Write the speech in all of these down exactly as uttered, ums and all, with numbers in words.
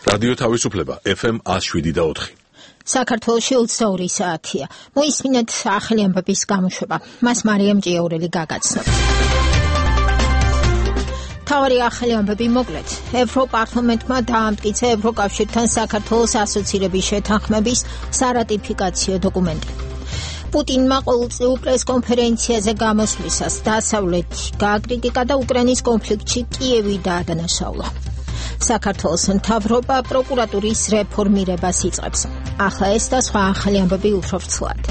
რადიო თავისუფლება ეფ ემ one oh seven და four. საქართველოში ოცდაორი საათია. მოისმინეთ ახალი ამბების გამოშვება. მას მარიამ ჭიაურელი გაგაცნობს. თავარი ახალი ამბები მოკლედ. ევროპარლამენტმა დაამტკიცა ევროკავშირთან საქართველოს ასოცირების შეთანხმების სარატიფიკაციო დოკუმენტი. პუტინმა ყოველწლიურ პრესკონფერენციაზე გამოსვლისას დასავლეთი გააკრიტიკა და უკრაინის კონფლიქტში კიევი დაადანაშაულა. საქართველოს მთავრობა პროკურატურის რეფორმირებას იწყებს. ახლა ეს და სხვა ახალი ამბები უფრო ვრცლად.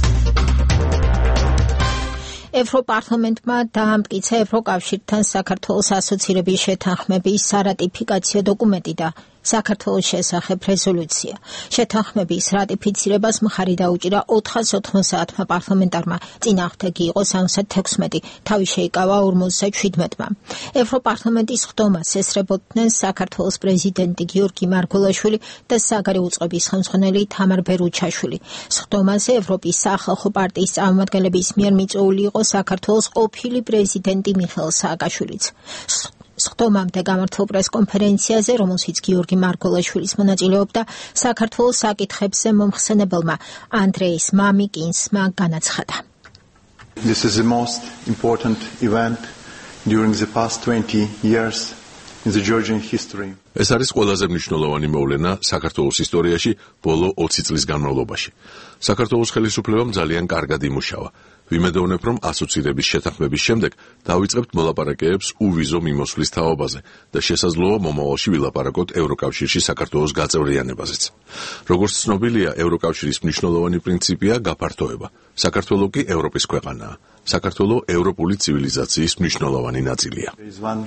ევროპარლამენტმა დაამტკიცა ევროკავშირთან საქართველოს ასოცირების შეთანხმების სარატიფიკაციო დოკუმენტი და საქართველოს შესახებ რეზოლუცია. შეთანხმების რატიფიცირებას მხარი დაუჭირა ოთხას ოთხმოცდაათმა პარლამენტარმა, წინააღმდეგი იყო სამოცდათექვსმეტი, თავი შეიკავა ორმოცდაჩვიდმეტმა. ევროპარლამენტის ხდომას ესწრებოდნენ საქართველოს პრეზიდენტი გიორგი მარგველაშვილი და საგარეო უწყების ხელმძღვანელი თამარ ბერუჩაშვილი. ხდომაზე ევროპის სახალხო პარტიის წარმომადგენლების მიერ მიწვეული იყო საქართველოს ყოფილი პრეზიდენტი მიხეილ სააკაშვილიც. ხდომამდე გამართულ პრესკონფერენციაზე, რომელშიც გიორგი მარგველაშვილის მონაწილეობდა, საქართველოს საკითხებზე მომხსენებელმა ანდრეის მამიკინსმა განაცხადა. This is the most important event during the past twenty years in the Georgian history. ეს არის ყველაზე მნიშვნელოვანი მოვლენა საქართველოს ისტორიაში ბოლო ოცი წლის განმავლობაში. საქართველოს ხელისუფლებამ ძალიან კარგად იმუშავა. ვიმედოვნებ, რომ ასოცირების შეთანხმების შემდეგ დავიწყებთ მოლაპარაკებებს უვიზო მიმოსვლის თაობაზე და შესაძლოა მომავალში ვილაპარაკოთ ევროკავშირში საქართველოს გაწევრიანებაზეც. როგორც ცნობილია, ევროკავშირის მნიშვნელოვანი პრინციპია გაფართოება. საქართველო კი ევროპის ქვეყანაა. საქართველო ევროპული ცივილიზაციის მნიშვნელოვანი ნაწილია. One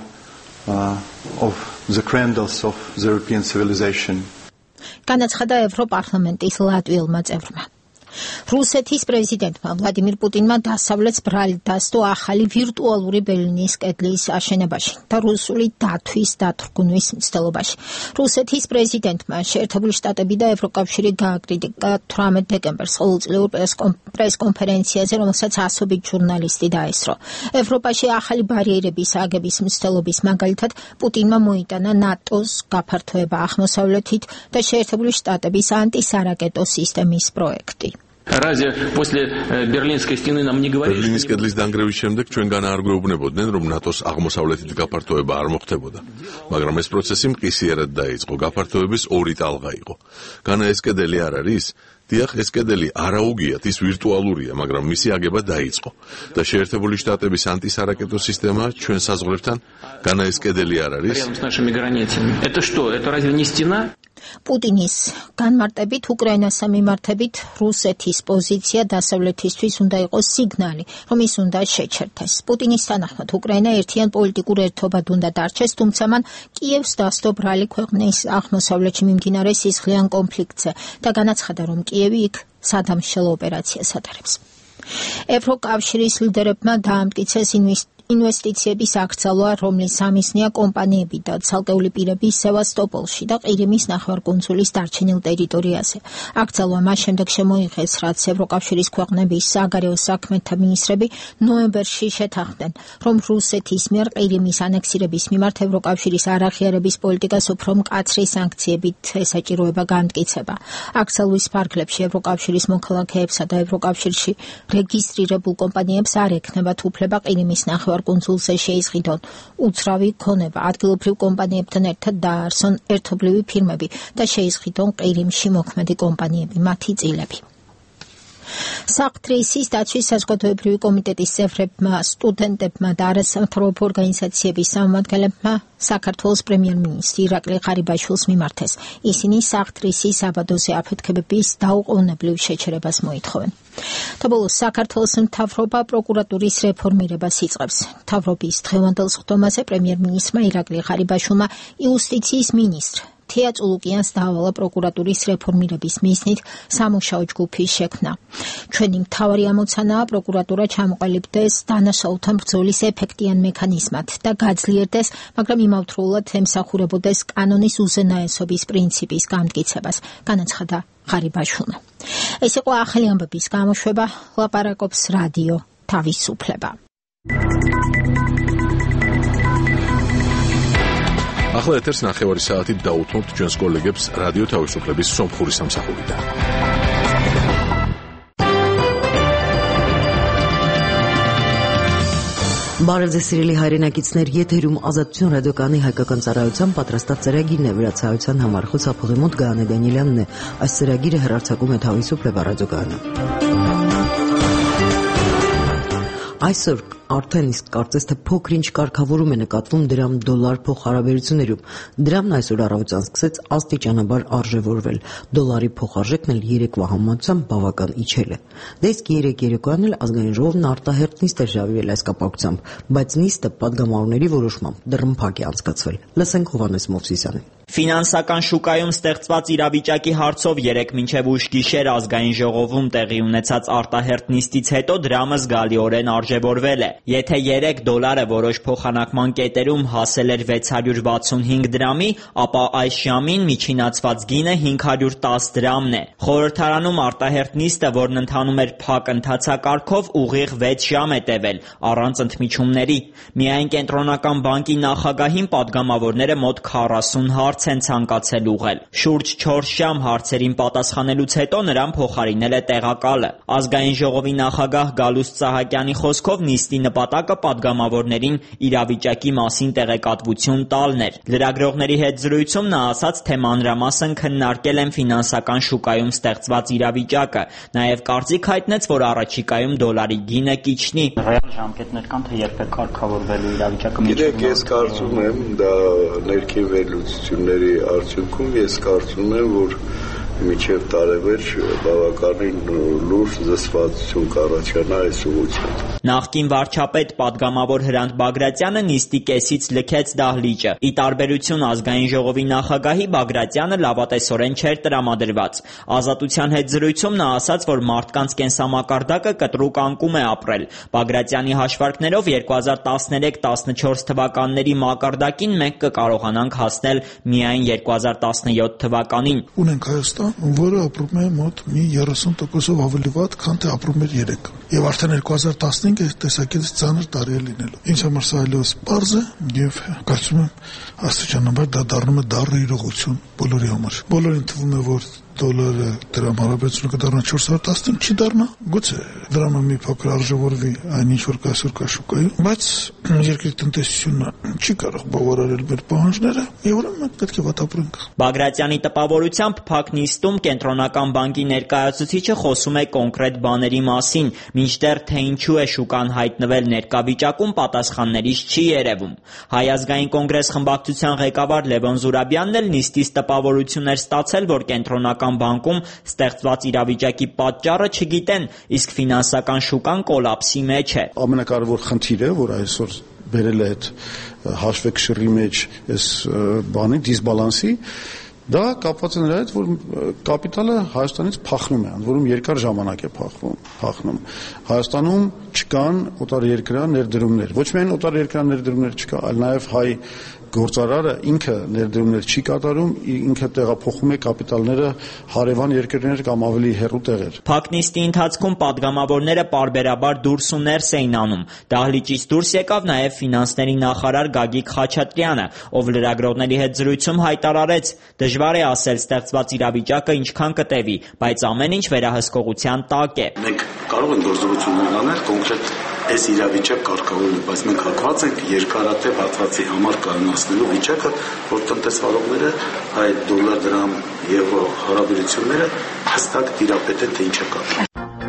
uh, of the cradles of the European civilization. განაცხადა ევროპარლამენტის ლატვიელმა წევრმა. რუსეთის პრეზიდენტმა ვლადიმირ პუტინმა დასავლეთს ბრალი დასდო ახალი ვირტუალური ბერლინის კედლის აშენებაში და რუსული დათვის დათრგუნვის მცდელობაში. რუსეთის პრეზიდენტმა შეერთებული შტატები და ევროკავშირი გააკრიტიკა თვრამეტ დეკემბერს ყოველწლიურ პრესკონფერენციაზე, რომელსაც ასობით ჟურნალისტი დაესწრო. ევროპაში ახალი ბარიერების აგების მცდელობის მაგალითად პუტინმა მოიტანა ნატოს გაფართოება აღმოსავლეთით და შეერთებული შტატების ანტისარაკეტო სისტემის პროექტი. Разве после Берлинской стены нам не говорили? Берлиნის კედლის დანგრევის შემდეგ ჩვენგან არ გვეუბნებოდნენ, რომ ნატოს აღმოსავლეთით გაფართოება არ მოხდებოდა. მაგრამ ეს პროცესი მყისიერად დაიწყო. გაფართოების ორი ტალღა იყო. განა ეს კედელი არ არის? დიახ, ეს კედელი არაუგიათ, ის ვირტუალურია, მაგრამ მისი აგება დაიწყო. და შეერთებული შტატების ანტისარაკეტო სისტემა ჩვენ საზღვრებთან, განა ეს კედელი არ არის? Это что? Это разве не стена? პუტინის განმარტებით უკრაინასთან მიმართებით რუსეთის პოზიცია დასავლეთისთვის უნდა იყოს სიგნალი, რომ ის უნდა შეჩერდეს. პუტინის თანახმად უკრაინა ერთიან პოლიტიკურ ერთობად უნდა დარჩეს, თუმცა მან კიევს დასდო ბრალი ქვეყნის აღმოსავლეთში მიმდინარე სისხლიან კონფლიქტზე და განაცხადა, რომ კიევი იქ სადამშელო ოპერაციას ატარებს. ევროკავშირის ლიდერებმა დაამტკიცეს ინვესტიციების აკრძალვა, რომლის სამიზნეა კომპანიები და ცალკეული პირები სევასტოპოლში და ყირიმის ნახევარკუნძულის დარჩენილ ტერიტორიაზე. აკრძალვა მას შემდეგ შემოიღეს, რაც ევროკავშირის ქვეყნების საგარეო საქმეთა მინისტრები ნოემბერში შეთანხმდნენ, რომ რუსეთის მიერ ყირიმის ანექსირების მიმართ ევროკავშირის არაღიარების პოლიტიკას უფრო მკაცრი სანქციებით ესაჭიროება განმტკიცება. აკრძალვის ფარგლებში ევროკავშირის მოქალაქეებსა და ევროკავშირში რეგისტრირებულ კომპანიებს არ ექნებათ უფლება ყირიმის ნახევარკუნძულზე კონსულზე შეიზღიდონ უცრავი ქონება, ადგილობრივ კომპანიებთან ერთად დაარსონ ერთობლივი ფირმები და შეიზღიდონ ყირიმში მოქმედი კომპანიები, მათი წილები. საფრთხის დაცვის საზოგადოებრივი კომიტეტის წევრებმა, სტუდენტებმა და არასამთავრობო ორგანიზაციების წარმომადგენლებმა საქართველოს პრემიერ-მინისტრი ირაკლი ღარიბაშვილს მიმართეს. ისინი საფრთხის საბადოზე აფეთქებების დაუყოვნებლივ შეჩერებას მოითხოვენ. და ბოლოს საქართველოს მთავრობა პროკურატურის რეფორმირებას იწყებს. მთავრობის დღევანდელ ხდომაზე პრემიერ-მინისტრმა ირაკლი ღარიბაშვილმა იუსტიციის მინისტრ თეა წულუკიანს დაავალა პროკურატურის რეფორმირების მიზნით სამუშაო ჯგუფის შექმნა. ჩვენი მთავარი ამოცანაა პროკურატურა ჩამოყალიბდეს დანაშაულთან ბრძოლის ეფექტიან მექანიზმად და გაძლიერდეს, მაგრამ იმავდროულად ემსახურებოდეს კანონის უზენაესობის პრინციპის განმტკიცებას, განაცხადა ღარიბაშვილმა. ეს იყო ახალი ამბების გამოშვება, ლაპარაკობს რადიო თავისუფლება. ახლა ეთერს ნახევარი საათით დაუთმობთ ჩვენს კოლეგებს რადიო თავისუფლების სომხური სამსახურიდან. Բարև ձեզ սիրելի հայրենակիցներ, եթերում Ազատություն ռադիոկայանի հայկական ծառայության պատրաստած ծրագիրն է, վրացահայության համար խոսափողի մոտ Գայանե Դանիելյանն է։ Այս ծրագիրը հեռարձակում է Თავისუფლება ռադիոկայանը։ Այսօր արդեն իսկ կարծես թե փոքր-ինչ կարգավորում է նկատվում դրամ-դոլար փոխհարաբերություններում։ Դրամն այսօր առավոտյան սկսեց աստիճանաբար արժևորվել։ Դոլարի փոխարժեքն էլ երեկվա համեմատությամբ բավական իջել է։ Դե իսկ երեք երեկոյան էլ ազգային ժողովն արտահերթ նիստ է հրավիրել այս կապակցությամբ, բայց նիստը падգամավորների որոշմամբ դռնփակ է անցկացվել։ Լսենք Հովհաննես Մովսիսյանին։ Ֆինանսական շուկայում ստեղծված իրավիճակի հարցով երեկ մինչև ուշ գիշեր ազգային ժողովում տեղի ունեցած արտահերթ նիստից հետո դրամը զգալիորեն արժևորվել է։ Եթե երեկ դոլարը որոշ փոխանակման կետերում հասել էր վեց հարյուր վաթսունհինգ դրամի, ապա այս ժամին միջինացված գինը հինգ հարյուր տասը դրամն է։ Խորհրդարանում արտահերթ նիստը, որն ընթանում էր փակ ընթացակարգով, ուղիղ վեց ժամ է տևել, առանց ընդմիջումների։ Միայն Կենտրոնական բանկի նախագահին падգամավորները մոտ քառասուն հարց են ցանկացել ուղղել։ Շուրջ չորս ժամ հարցերին պատասխանելուց հետո նրան փոխարինել է տեղակալը։ Ազգային ժողովի նախագահ Գալուստ Սահակյանի խոսքով նիստի նպատակը падգամավորներին իրավիճակի մասին տեղեկատվություն տալն էր։ Լրագրողների հետ զրույցում նա ասաց, թե մանրամասն քննարկել են ֆինանսական շուկայում ստեղծված իրավիճակը, նաև կարծիք հայտնեց, որ առաջիկայում դոլարի գինը կիջնի։ Ռեալ ժամկետներ կան, թե երբ է կարգավորվելու իրավիճակը։ Գիտեք, ես կարծում եմ, դա ներքին վերլուծությունների արդյունքում ես կարծում եմ, որ միջև տարեվերջ բավականին լուրջ զսպվածություն կառաջանա այս ուղղությամբ։ Նախկին վարչապետ падգամավոր Հրանտ Բագրատյանը նիստի կեսից լքեց դահլիճը։ Ի տարբերություն ազգային ժողովի նախագահի, Բագրատյանը լավատեսորեն չէր տրամադրված։ Ազատության հետ զրույցում նա ասաց, որ մարդկանց կենսամակարդակը կտրուկ անկում է ապրել։ Բագրատյանի հաշվարկներով երկու հազար տասներեք տասնչորս թվականների մակարդակին մենք կկարողանանք հասնել միայն երկու հազար տասնյոթ թվականին։ Ունենք Հայաստան, որը ապրում է մոտ մի երեսուն տոկոսով ավելի վատ, քան թե ապրում էր երեկ։ Եվ արդեն երկու հազար տասնհինգը տեսակետից ծանր տարի է լինելու։ Ինձ համար սա այլևս պարզ է եւ կարծում եմ աստիճանաբար դա դառնում է դառը իրողություն բոլորի համար։ Բոլորին թվում է, որ դոլարը դրամ հարաբերությունը կդառնա չորս հարյուր տասնհինգ, չի դառնա, գուցե դրամը մի փոքր արժևորվի այն ինչ որ այսօր կա շուկայում, բայց երկրի տնտեսությունը չի կարող բավարարել մեր պահանջները, եւ ուրեմն մենք պետք է վատ ապրենք։ Բագրատյանի տպավորությամբ փակ նիստում Կենտրոնական բանկի ներկայացուցիչը խոսում է կոնկրետ բաների մասին, մինչդեռ թե ինչու է շուկան հայտնվել ներկա վիճակում, պատասխաններից չի երևում։ Հայ ազգային կոնգրես խմբակցության ղեկավար Լևոն Զուրաբյանն էլ նիստից տպավորություն էր ստացել, որ Կենտրոնական բանկում ստեղծված իրավիճակի պատճառը չգիտեն, իսկ ֆինանսական շուկան կոլապսի մեջ է։ Ամենակարևոր խնդիրը, որ այսօր բերել է այդ հաշվեկշռի մեջ այս բանի դիսբալանսի, դա կապված է նրա հետ, որ կապիտալը Հայաստանից փախնում է, ընդ որում երկար ժամանակ է փախվում, փախնում։ Հայաստանում չկան օտարերկրյա ներդրումներ, ոչ միայն օտարերկրյա ներդրումներ չկա, այլ նաև հայ գործարարը ինքը ներդրումներ չի կատարում, ինքը տեղափոխում է կապիտալները հարևան երկրներ կամ ավելի հեռու տեղեր։ Փակ նիստի ընթացքում падգամավորները պարբերաբար դուրս ու ներս էին անում։ Դահլիճից դուրս եկավ նաև ֆինանսների նախարար Գագիկ Խաչատրյանը, ով լրագրողների հետ զրույցում հայտարարեց. դժվար է ասել ստեղծված իրավիճակը ինչքան կտևի, բայց ամեն ինչ վերահսկողության տակ է։ Մենք կարող ենք գործողություններ անել կոնկրետ այս իրավիճակ կարգավորելու, բայց մենք հակված ենք երկարատև հատվածի համար կայունացնելու վիճակը, որ տնտեսվարողները այդ դոլար դրամ եվրո հարաբերությունները հստակ տիրապետեն, թե ինչ է կատարվում։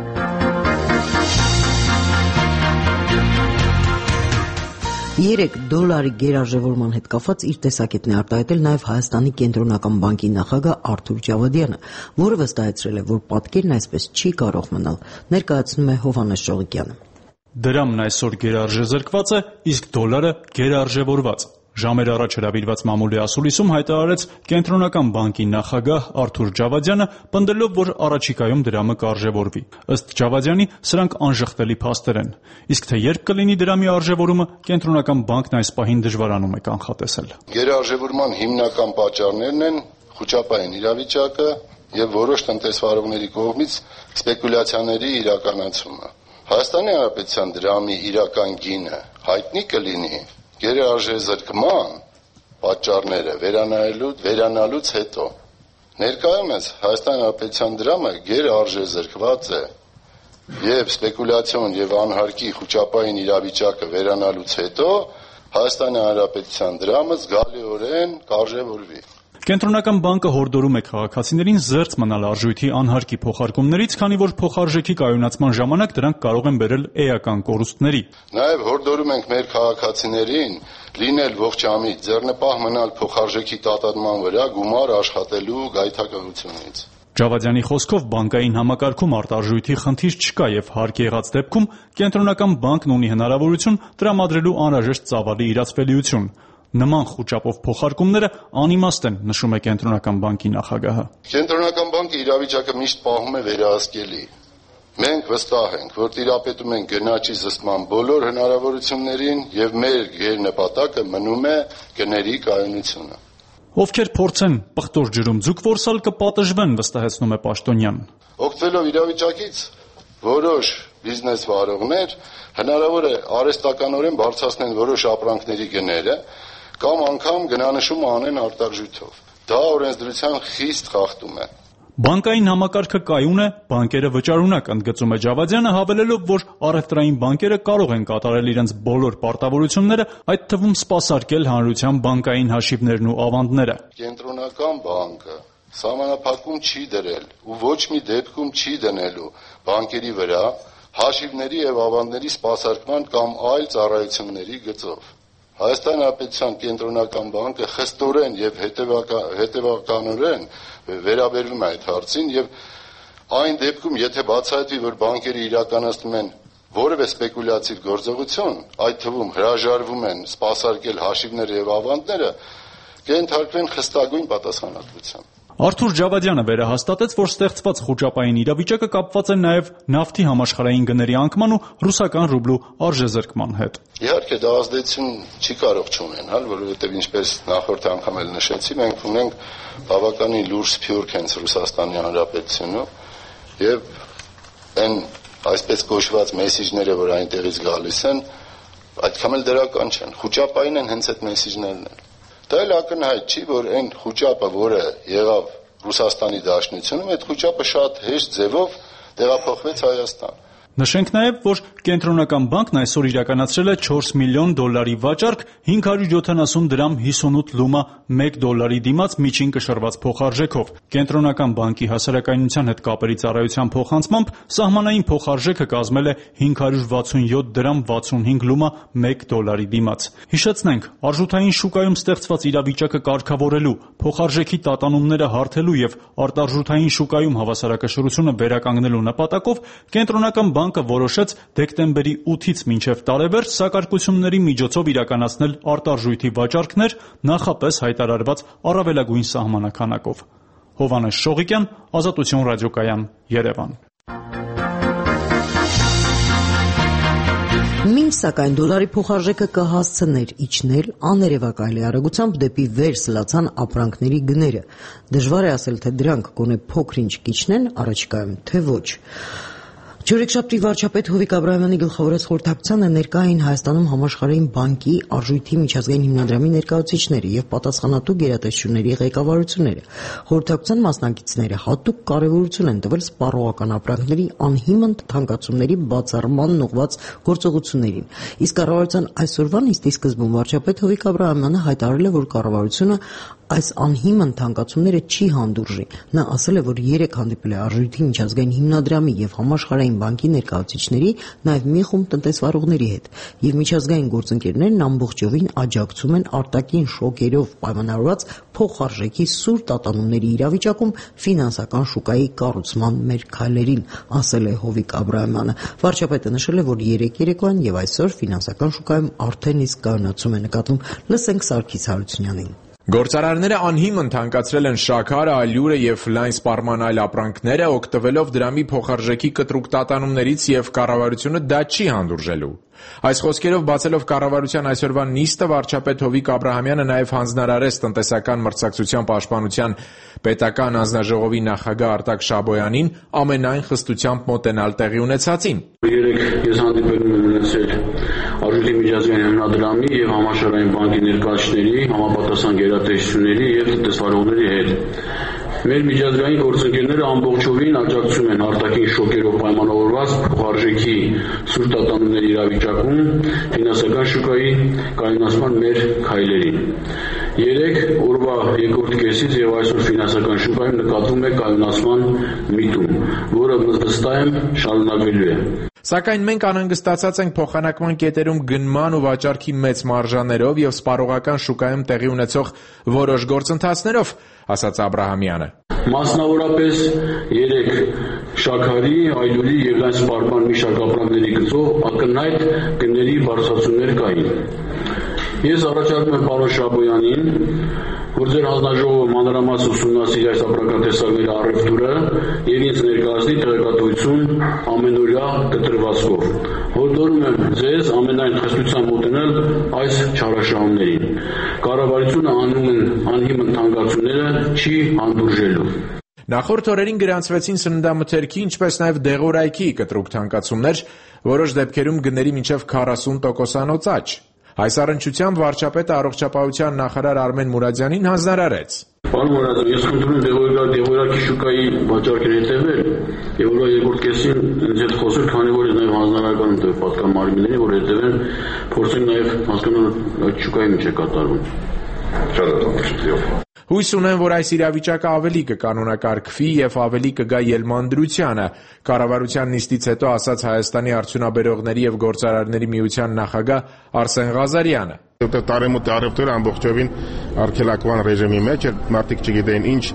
Երեք դոլարի գերարժևորման հետ կապված իր տեսակետն է արտահայտել նաև Հայաստանի Կենտրոնական բանկի նախագահ Արթուր Ջավադյանը, որը վստահեցրել է, որ պատկերն այսպես չի կարող մնալ։ Ներկայացնում է Հովհաննես Շողիկյանը։ Դրամն այսօր գերարժեզրկված է, իսկ դոլարը գերարժևորված։ Ժամեր առաջ հրավիրված մամուլի ասուլիսում հայտարարեց Կենտրոնական բանկի նախագահ Արթուր Ջավադյանը, պնդելով, որ առաջիկայում դրամը կարժևորվի։ Ըստ Ջավադյանի, սրանք անժխտելի փաստեր են։ Իսկ թե երբ կլինի դրամի արժևորումը, Կենտրոնական բանկն այս պահին դժվարանում է կանխատեսել։ Գերարժևորման հիմնական պատճառներն են խոչապային իրավիճակը եւ որոշ տնտեսվարողների կողմից սպեկուլյացիաների իրականացումը։ Հայաստանի Հանրապետության դրամի իրական գինը հայտնի կլինի գերարժեզրկման պատճառները վերանայելու վերանալուց հետո ներկայումս Հայաստանի Հանրապետության դրամը գերարժեզրկված է եւ սպեկուլյացիոն եւ անհարկի խոճապային իրավիճակը վերանալուց հետո Հայաստանի Հանրապետության դրամը զգալիորեն կարժևորվի։ Կենտրոնական բանկը հորդորում է քաղաքացիներին զերծ մնալ արժույթի անհարկի փոխարկումներից, քանի որ փոխարժեքի կայունացման ժամանակ դրանք կարող են բերել էական կորուստների։ Նաև հորդորում ենք մեր քաղաքացիներին լինել ողջամիտ, ձեռնպահ մնալ փոխարժեքի տատանման վրա գումար աշխատելու գայթակղությունից։ Ջավադյանի խոսքով բանկային համակարգում արտարժույթի խնդիր չկա եւ հարկ եղած դեպքում կենտրոնական բանկն ունի հնարավորություն տրամադրելու անհրաժեշտ ծավալի իրացվելիություն։ Նման խոճապով փոխարկումները անիմաստ են, նշում է կենտրոնական բանկի նախագահը։ Կենտրոնական բանկը իրավիճակը միշտ պահում է վերահսկելի։ Մենք վստահ ենք, որ տիրապետում ենք գնաճի զսպման բոլոր հնարավորություններին եւ մեր գերնպատակը մնում է գների կայունությունը։ Ովքեր փորձեն պղտոր ջրում ձուկ որսալ կպատժվեն, վստահեցնում է Պաշտոնյան։ Օգտվելով իրավիճակից որոշ բիզնես վարողներ հնարավոր է արհեստականորեն բարձրացնեն որոշ ապրանքների գները կամ անգամ գնանշում անեն արտարժույթով։ Դա օրենսդրության խիստ խախտում է։ Բանկային համակարգը կայուն է, բանկերը վճարունակ, ընդգծում է Ջավադյանը, հավելելով, որ առևտրային բանկերը կարող են կատարել իրենց բոլոր պարտավորությունները, այդ թվում սպասարկել հանրության բանկային հաշիվներն ու ավանդները։ Կենտրոնական բանկը սահմանափակում չի դրել ու ոչ մի դեպքում չի դնելու բանկերի վրա հաշիվների եւ ավանդների սպասարկման կամ այլ ծառայությունների գծով։ Հայաստանի Հանրապետության կենտրոնական բանկը խստորեն եւ հետեւականորեն վերաբերվում է այդ հարցին եւ այն դեպքում, եթե բացահայտվի, որ բանկերը իրականացնում են որևէ սպեկուլյատիվ գործողություն, այդ թվում հրաժարվում են սպասարկել հաշիվները եւ ավանդները, կենթարկվեն խստագույն պատասխանատվության։ Արթուր Ջավադյանը վերահաստատեց, որ ստեղծված խոճապային իրավիճակը կապված է նաև նավթի համաշխարհային գների անկման ու ռուսական ռուբլու արժեզրկման հետ։ Իհարկե դա ազդեցություն չի կարող չունենալ, որովհետև ինչպես նախորդ անգամ էլ նշեցի, մենք ունենք բավականին լուրջ սփյուռք հենց Ռուսաստանի Հանրապետությունում եւ այն այսպես կոչված մեսիջները, որ այնտեղից գալիս են, այդքան էլ դրական չեն։ Խոճապային են հենց այդ մեսիջներն են։ Դա էլ ակնհայտ չի, որ այն խոճապը, որը եղավ Ռուսաստանի Դաշնությունում, այդ խոճապը շատ հեշտ ձևով տեղափոխվեց Հայաստան։ Նշենք նաև, որ կենտրոնական բանկն այսօր իրականացրել է չորս միլիոն դոլարի վաճառք հինգ հարյուր յոթանասուն դրամ հիսունութ լումա մեկ դոլարի դիմաց միջին կշռված փոխարժեքով։ Կենտրոնական բանկի հասարակայնության հետ կապերի ծառայության փոխանցմամբ սահմանային փոխարժեքը կազմել է հինգ հարյուր վաթսունյոթ դրամ վաթսունհինգ լումա մեկ դոլարի դիմաց։ Հիշեցնենք, արժութային շուկայում ստեղծված իրավիճակը կարգավորելու, փոխարժեքի տատանումները հարթելու եւ արտարժութային շուկայում հավասարակշռությունը վերականգնելու նպատակով կենտրոնական բանկը որոշեց դեկտեմբերի ութից մինչև տարեվերջ սակարկությունների միջոցով իրականացնել արտարժույթի վաճառքներ նախապես հայտարարված առավելագույն սահմանականակով։ Հովհաննես Շողիկյան, Ազատություն ռադիոկայան, Երևան։ Մինչ սակայն դոլարի փոխարժեքը կհասցներ իջնել, աներևակայելի արագությամբ դեպի վեր սլացան ապրանքների գները։ Դժվար է ասել, թե դրանք գոնե փոքր-ինչ կիջնեն առաջիկայում, թե ոչ։ Չորեքշաբթի վարչապետ Հովիկ Աբրահամյանի գլխավորած խորհրդակցությանը ներկա էին Հայաստանում համաշխարհային բանկի արժույթի միջազգային հիմնադրամի ներկայացուցիչները եւ պատասխանատու գերատեսչությունների ղեկավարությունները։ Խորհրդակցության մասնակիցները հատուկ կարեւորություն են տվել սպառողական ապրանքների անհիմն թանկացումների բացառմանն ուղղված գործողություններին։ Իսկ կառավարության այսօրվա նիստի սկզբում վարչապետ Հովիկ Աբրահամյանը հայտարարել է, որ կառավարությունը այս անհիմն թանկացումները չի հանդուրժի։ Նա ասել է, որ երեք հանդիպել է արժույթի միջազգային հիմնադրամի եւ համաշխարհային բանկի ներկայացուցիչների, նաեւ մի խումբ տնտեսվարողների հետ, եւ միջազգային գործընկերներն ամբողջովին աջակցում են արտաքին շոկերով պայմանավորված փոխարժեքի սուր տատանումների իրավիճակում ֆինանսական շուկայի կառուցման մեր քայլերին, ասել է Հովիկ Աբրահամյանը։ Վարչապետը նշել է, որ երեք երեկոյան եւ այսօր ֆինանսական շուկայում արդեն իսկ կայունացում է նկատվում։ Լսենք Սարգիս Հարությունյանին։ Գործարարները անհիմն թանկացրել են շաքարը, ալյուրը եւ լայն սպառման այլ ապրանքները, օգտվելով դրամի փոխարժեքի կտրուկ տատանումներից եւ կառավարությունը դա չի հանդուրժելու։ Այս խոսքերով բացելով կառավարության այսօրվա նիստը վարչապետ Հովիկ Աբրահամյանը նաեւ հանձնարարեց տնտեսական մրցակցության պաշտպանության պետական հանձնաժողովի նախագահ Արտակ Շաբոյանին ամենայն խստությամբ մոտենալ տեղի ունեցածին։ Երեք ես հանդիպել եմ ունեցել Արժույթի միջազգային հիմնադրամի եւ համաշխարհային բանկի ներկայացուցիչների, համապատասխան գերատեսչությունների եւ տնտեսվարողների հետ։ Մեր միջազգային գործընկերները ամբողջովին աջակցում են արտաքին շոկերով պայմանավորված փոխարժեքի սուր տատանումների իրավիճակում ֆինանսական շուկայի կայունացման մեր քայլերին։ Երեք օրվա երկրորդ կեսից եւ այսօր ֆինանսական շուկայում նկատվում է կայունացման միտում, որը վստահ եմ շարունակվելու է։ Սակայն մենք անհանգստացած ենք փոխանակման կետերում գնման ու վաճառքի մեծ մարժաներով եւ սպառողական շուկայում տեղի ունեցող որոշ գործընթացներով, ասաց Աբրահամյանը։ Մասնավորապես երեք շաքարի, այլուլի եւ լայն սպառման մի շարք ապրանքների գծով ակնհայտ գների բարձրացումներ կային։ Ես առաջարկում եմ պարոն Շաբոյանին, որ ձեր հանձնաժողովը մանրամասն ուսումնասիրի այս ապրանքատեսակների առևտուրը եւ ինձ ներկայացնի տեղեկատվություն ամենօրյա կտրվածքով։ Հորդորում եմ ձեզ ամենայն խստությամբ մոտենալ այս չարաշահումներին։ Կառավարությունը անում են անհիմն թանկացումները չի հանդուրժելու։ Նախորդ օրերին գրանցվեցին սննդամթերքի, ինչպես նաև դեղորայքի կտրուկ թանկացումներ, որոշ դեպքերում գների մինչև քառասուն տոկոսանոց աճ։ Այս առնչությամբ վարչապետը առողջապահության նախարար Արմեն Մուրադյանին հանձնարարեց։ Պարոն Մուրադյան, ես խնդրում եմ դեղորայքի շուկայի վաճառքին հետևել եւ օրվա երկրորդ կեսին ինձ հետ խոսել, քանի որ նաեւ հանձնարարական եմ պատկան մարմիններին, որ հետևեն, փորձեն նաեւ հասկանալ այդ շուկայի ինչ է կատարվում։ Շատ ողջույն։ Հույս ունեն, որ այս իրավիճակը ավելի կկանոնակարգվի եւ ավելի կգա ելման կառավարության նիստից հետո ասաց Հայաստանի արդյունաբերողների եւ գործարարների միության նախագահ Արսեն Ղազարյանը։ Տարեմուտ առևտուրը ամբողջովին արգելակման ռեժիմի մեջ էր, մարդիկ չգիտեին ինչ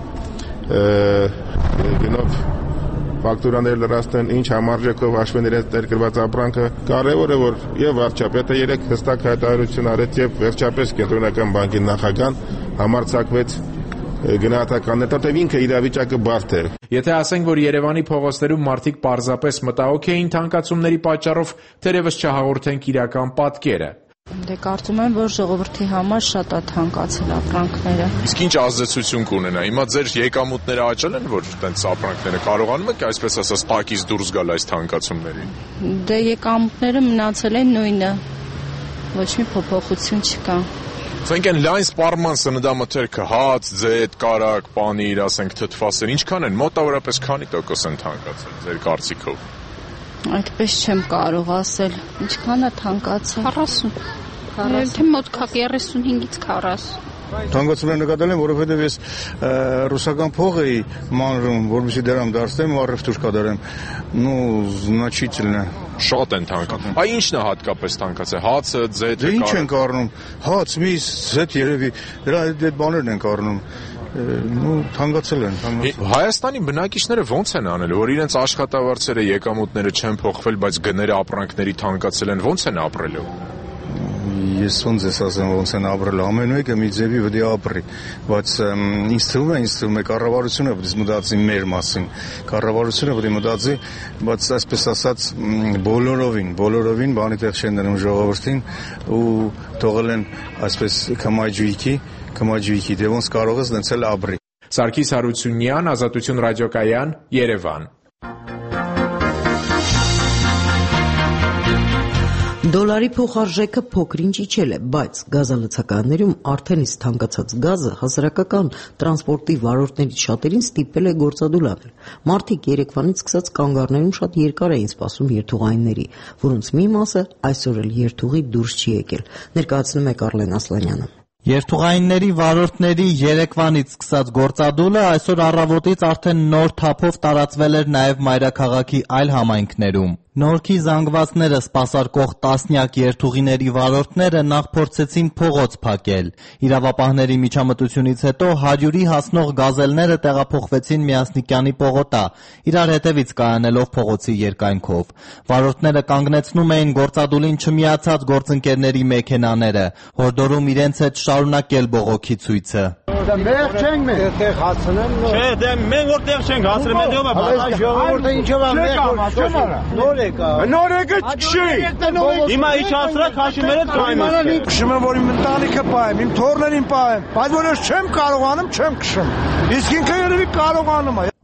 գնով ֆակտուրաներ լրացնեն, ինչ համարժեքով հաշվեն իրենց ներկրված ապրանքը։ Կարևոր է, որ եւ վարչապետը երեք հստակ հայտարարություն արեց եւ վերջապես կենտրոնական բանկի նախագահան համարձակվեց գնահատականներ տալ, ինքը իրավիճակը բարդ է։ Եթե ասենք, որ Երևանի փողոցներում մարդիկ պարզապես մտահոգ էին թանկացումների պատճառով, թերևս չհաղորդենք իրական պատկերը։ Դե կարծում եմ, որ ժողովրդի համար շատ է թանկացել ապրանքները։ Իսկ ինչ ազդեցություն կունենա։ Հիմա ձեր եկամուտները աճել են, որ տենց ապրանքները կարողանում եք, այսպես ասած, փակից դուրս գալ այս թանկացումներին։ Դե եկամուտները մնացել են նույնը։ Ոչ մի փոփոխություն չկա։ Ասենք են լայն սպառման սննդամթերքը, հաց, ձեթ, կարագ, պանիր, ասենք թթվասեր, ինչքան են, մոտավորապես քանի տոկոս են թանկացել ձեր կարծիքով։ Այդպես չեմ կարող ասել։ Ինչքան է թանկացել։ քառասուն։ Թե մոտ երեսունհինգից քառասուն։ Թանկացումներ նկատել եմ, որովհետև ես ռուսական փող էի մանրում, որպեսզի դրամ դարձնեմ ու առևտուր կատարեմ։ Ну, значительно։ Շատ են թանկացել։ Այ ինչն է հատկապես թանկացել։ Հացը, ձեթը, կարագը։ Ինչ ենք առնում։ Հաց, միս, ձեթ երևի, դրա այդ բաներն ենք առնում։ Ну, թանկացել են, թանկացել։ Հայաստանի բնակիչները ոնց են անել, որ իրենց աշխատավարձերը, եկամուտները չեն փոխվել, բայց գները ապրանքների թանկացել են, ոնց են ապրելու։ Ես ոնց ես ասեմ, ոնց են ապրել, ամեն մեկը մի ձևի պետք է ապրի, բայց ինձ թվում է, ինձ թվում է կառավարությունը պետք է մտածի մեր մասին, կառավարությունը պետք է մտածի, բայց այսպես ասած բոլորովին, բոլորովին բանի տեղ չեն դնում ժողովրդին ու թողել են այսպես կմաջույքի, կմաջույքի, դե ոնց կարող ես դենցել ապրի։ Սարգիս Հարությունյան, Ազատություն ռադիոկայան, Երևան։ Դոլարի փոխարժեքը փոքր-ինչ իջել է, բայց գազալցակայաններում արդեն իսկ թանկացած գազը հասարակական տրանսպորտի վարորդներից շատերին ստիպել է գործադուլ անել։ Մարդիկ Երևանից սկսած կանգառներում շատ երկար էին սպասում երթուղայինների, որոնց մի մասը այսօր էլ երթուղի դուրս չի եկել։ Ներկայացնում է Կարլեն Ասլանյանը։ Երթուղայինների վարորդների Երևանից սկսած գործադուլը այսօր առավոտից արդեն նոր թափով տարածվել էր նաև մայրաքաղաքի այլ համայնքներում։ Նորքի զանգվածները սպասարկող տասնյակ երթուղիների վարորդները նախ փորձեցին փողոց փակել։ Իրավապահների միջամտությունից հետո հարյուրի հասնող գազելները տեղափոխվեցին Միասնիկյանի պողոտա, իրար հետևից կայանելով փողոցի երկայնքով։ Վարորդները կանգնեցնում էին գործադուլին չմիացած գործընկերների մեքենաները, հորդորում իրենց հետ շարունակել բողոքի ցույցը։ Մենք չենք մենք տեղ հասցնեմ։ Չէ, դե մենք որտեղ չենք հասցրել, մենք ով է բաժան ժողովուրդը ինչով է մենք նոր եկա։ Նոր եկա չի։ Հիմա իջացրակ հաշիմերդ կայմես։ Քշում եմ, որ իմ ընտանիքը պահեմ, իմ թոռներին պահեմ, բայց որ ես չեմ կարողանում, չեմ քշում։ Իսկ ինքը երևի կարողանում է։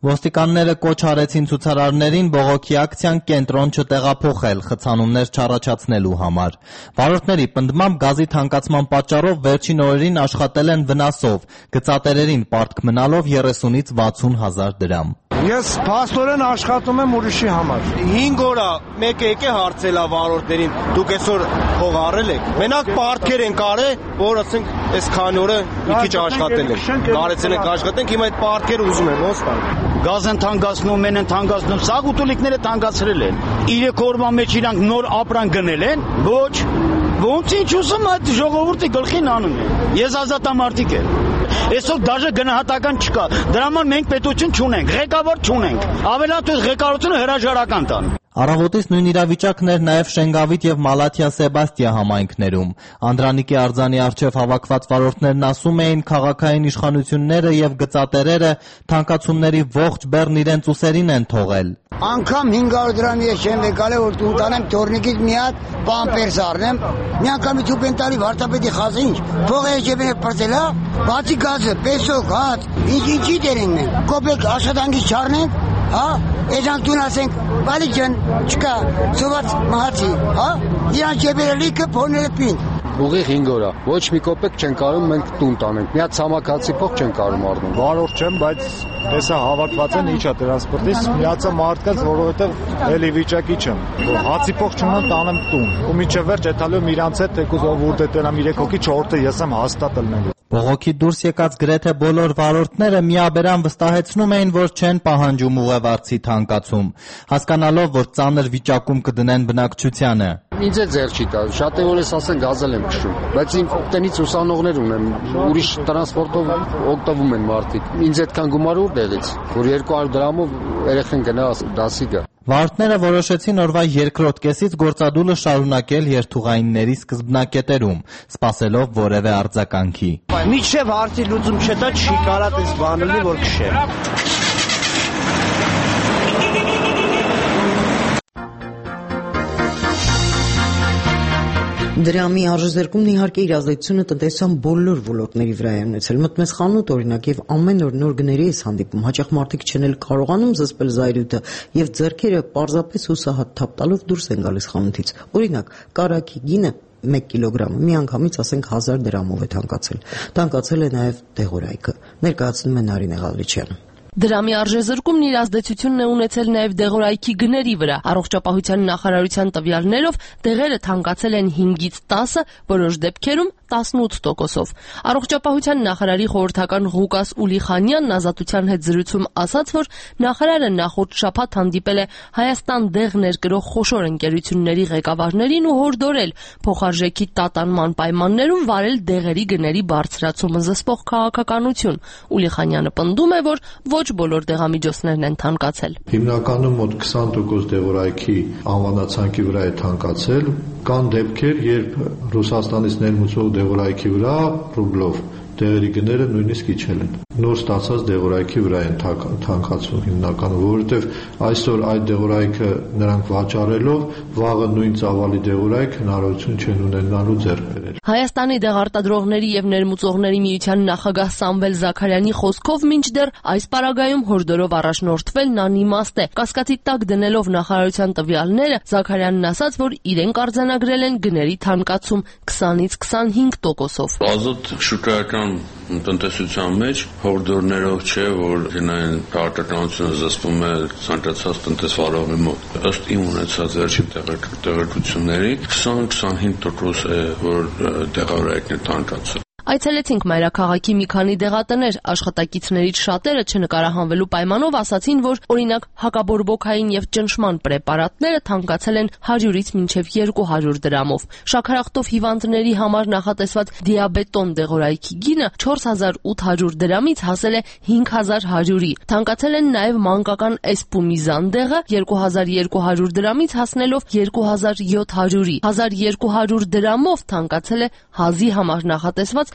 Ոստիկանները կոչ արեցին ցուցարարներին բողոքի ակցիան կենտրոն չտեղափոխել, խցանումներ չառաջացնելու համար։ Վարորդների պնդմամբ գազի թանկացման պատճառով վերջին օրերին աշխատել են վնասով, գծատերերին պարտք մնալով երեսունից վաթսուն հազար դրամ։ Ես փաստորեն աշխատում եմ ուրիշի համար։ հինգ օր է մեկը եկե հարցել է վարորդներին, դուք այսօր փող առել եք։ Մենակ պարտքեր են կարել, որ ասենք այս քանի օրը մի քիչ աշխատել ենք։ Կարեցել ենք աշխատենք, հիմա այդ պարտքերը ուզում են ոնց տալ։ Գազ են թանկացնում, մեն են թանկացնում, սաղ ուտելիքները թանկացրել են։ Իրեք օրվա մեջ իրանք նոր ապրանք գնել են։ Ոչ, ոնց ինչ ուզում այդ ժողովուրդի գլխին անում են։ Ես ազատամարտիկ եմ։ Այսօր դաժե գնահատական չկա։ Դրա համար մենք պետություն չունենք, ղեկավար չունենք։ Ավելին այդ ղեկավարությունը հրաժարական տան։ Առավոտից նույն իրավիճակն էր նաև Շենգավիթ եւ Մալաթիա Սեբաստիա համայնքներում։ Անդրանիկի արձանի առջև հավաքված վարորդներն ասում էին, քաղաքային իշխանությունները եւ գծատերերը թանկացումների ողջ բեռն իրենց ուսերին են թողել։ Անգամ հինգ հարյուր դրամ ես չեմ եկալը, որ տուն տանեմ թորնիկից մի հատ պամպերս առնեմ, մի անգամ իջուպ են տալի վարդապետի խազը ինչ, փողը եջև է պրծել, հա, բացի գազը, պեսոք, հաց, ինչ-ինչի դերենք մենք, կոպեկ աշխատանքից չառնենք, հա, էջանք տուն ասենք, բալի ջան, չկա, սոված մահացի, հա, իրան ջեբերը լիքը, փորները պինդ։ Ուղիղ հինգ օր է, ոչ մի կոպեկ չեն կարում մենք տուն տանենք, մի հատ ցամաքացի փող չեն կարում առնում։ Վարորդ չեմ, բայց տեսա հավաքված են իջա տրանսպորտից, միացա մարդկանց, որովհետև էլի վիճակի չեմ, որ հացի փող չունեմ տանեմ տուն։ Ու միջև վերջ էթալում իրանց հետ եկուզ ով ուր դետենամ երեք հոգի չորրորդը ես եմ հաստատ ելնելու։ Բողոքի դուրս եկած գրեթե բոլոր վարորդները միաբերան վստահեցնում էին, որ չեն պահանջում ուղևորցի թանկացում, հասկանալով, որ ծանր վիճակում կդնեն բնակչությանը։ Ինձ է ձեռ չի տա, շատ է որ ես ասեն գազել եմ քշում, բայց իմ տնից ուսանողներ ունեմ, ուրիշ տրանսպորտով օգտվում են մարդիկ։ Ինձ այդքան գումար ուր դեղից, որ երկու հարյուր դրամով երեխեն գնա դասի գա։ Վարորդները որոշեցին օրվա երկրորդ կեսից գործադուլը շարունակել երթուղայինների սկզբնակետերում, սպասելով որևէ արձագանքի։ Միջև հարցի լուծում չտա, չի կարա տես բանելի, որ քշեմ։ Դրամի արժեզրկումն իհարկե իր ազդեցությունը տնտեսության բոլոր ոլորտների վրա է ունեցել։ Մտնում խանութ օրինակ եւ ամեն օր նոր գների ես հանդիպում, հաճախ մարդիկ չեն էլ կարողանում զսպել զայրույթը եւ ձեռքերը պարզապես հուսահատ թափ տալով դուրս են գալիս խանութից։ Օրինակ, կարագի գինը մեկ կիլոգրամը միանգամից ասենք հազար դրամով է թանկացել։ Թանկացել է նաեւ դեղորայքը։ Ներկայացնում է Նարինե Ղալրիչյանը։ Դրամի արժեզրկումն իր ազդեցությունն է ունեցել նաև դեղորայքի գների վրա։ Առողջապահության նախարարության տվյալներով դեղերը թանկացել են հինգից տասը, որոշ դեպքերում տասնութ տոկոսով։ Առողջապահության նախարարի խորհրդական Ղուկաս Ուլիխանյանն ազատության հետ զրույցում ասաց, որ նախարարը նախորդ շաբաթ հանդիպել է Հայաստան դեղ ներկրող խոշոր ընկերությունների ղեկավարներին ու հորդորել փոխարժեքի տատանման պայմաններում վարել դեղերի գների բարձրացումը զսպող քաղաքականություն։ Ուլիխանյանը պնդում է, որ ոչ բոլոր դեղամիջոցներն են թանկացել։ Հիմնականում մոտ քսան տոկոս դեղորայքի անվանացանքի վրա է թանկացել, կան դեպքեր, երբ Ռուսաստանից ներմուծվող դեղորայքի վրա ռուբլով դեղերի գները նույնիսկ իջել են։ Նոր ստացած դեղորայքի վրա են թանկացում հիմնականում, որովհետև այսօր այդ դեղորայքը նրանք վաճառելով վաղը նույն ծավալի դեղորայք հնարավորություն չեն ունենալու ձեռք բերել։ Հայաստանի դեղարտադրողների եւ ներմուծողների միության նախագահ Սամվել Զաքարյանի խոսքով մինչդեռ այս պարագայում հորդորով առաջնորդվելն անիմաստ է։ Կասկածի տակ դնելով նախարարության տվյալները, Զաքարյանն ասաց, որ իրենք արձանագրել են գների թանկացում քսանից քսանհինգ տոկոսով։ Ազատ շուկայական տնտեսության մեջ հորդորներով չէ, որ գնային քաղաքականությունը զսպում է ցանկացած տնտեսվարողի մոտ։ Ըստ իմ ունեցած վերջին տեղեկությունների քսան քսանհինգ տոկոս է, որ դեղորայքն է թանկացել։ Այցելեցինք մայրաքաղաքի մի քանի դեղատներ, աշխատակիցներից շատերը չնկարահանվելու պայմանով ասացին, որ օրինակ հակաբորբոքային եւ ճնշման պրեպարատները թանկացել են հարյուրից մինչեւ երկու հարյուր դրամով։ Շաքարախտով հիվանդների համար նախատեսված դիաբետոն դեղորայքի գինը չորս հազար ութ հարյուր դրամից հասել է հինգ հազար հարյուրի։ Թանկացել են նաեւ մանկական էսպումիզան դեղը երկու հազար երկու հարյուր դրամից հասնելով երկու հազար յոթ հարյուրի։ հազար երկու հարյուր դրամով թանկացել է հազի համար նախատեսված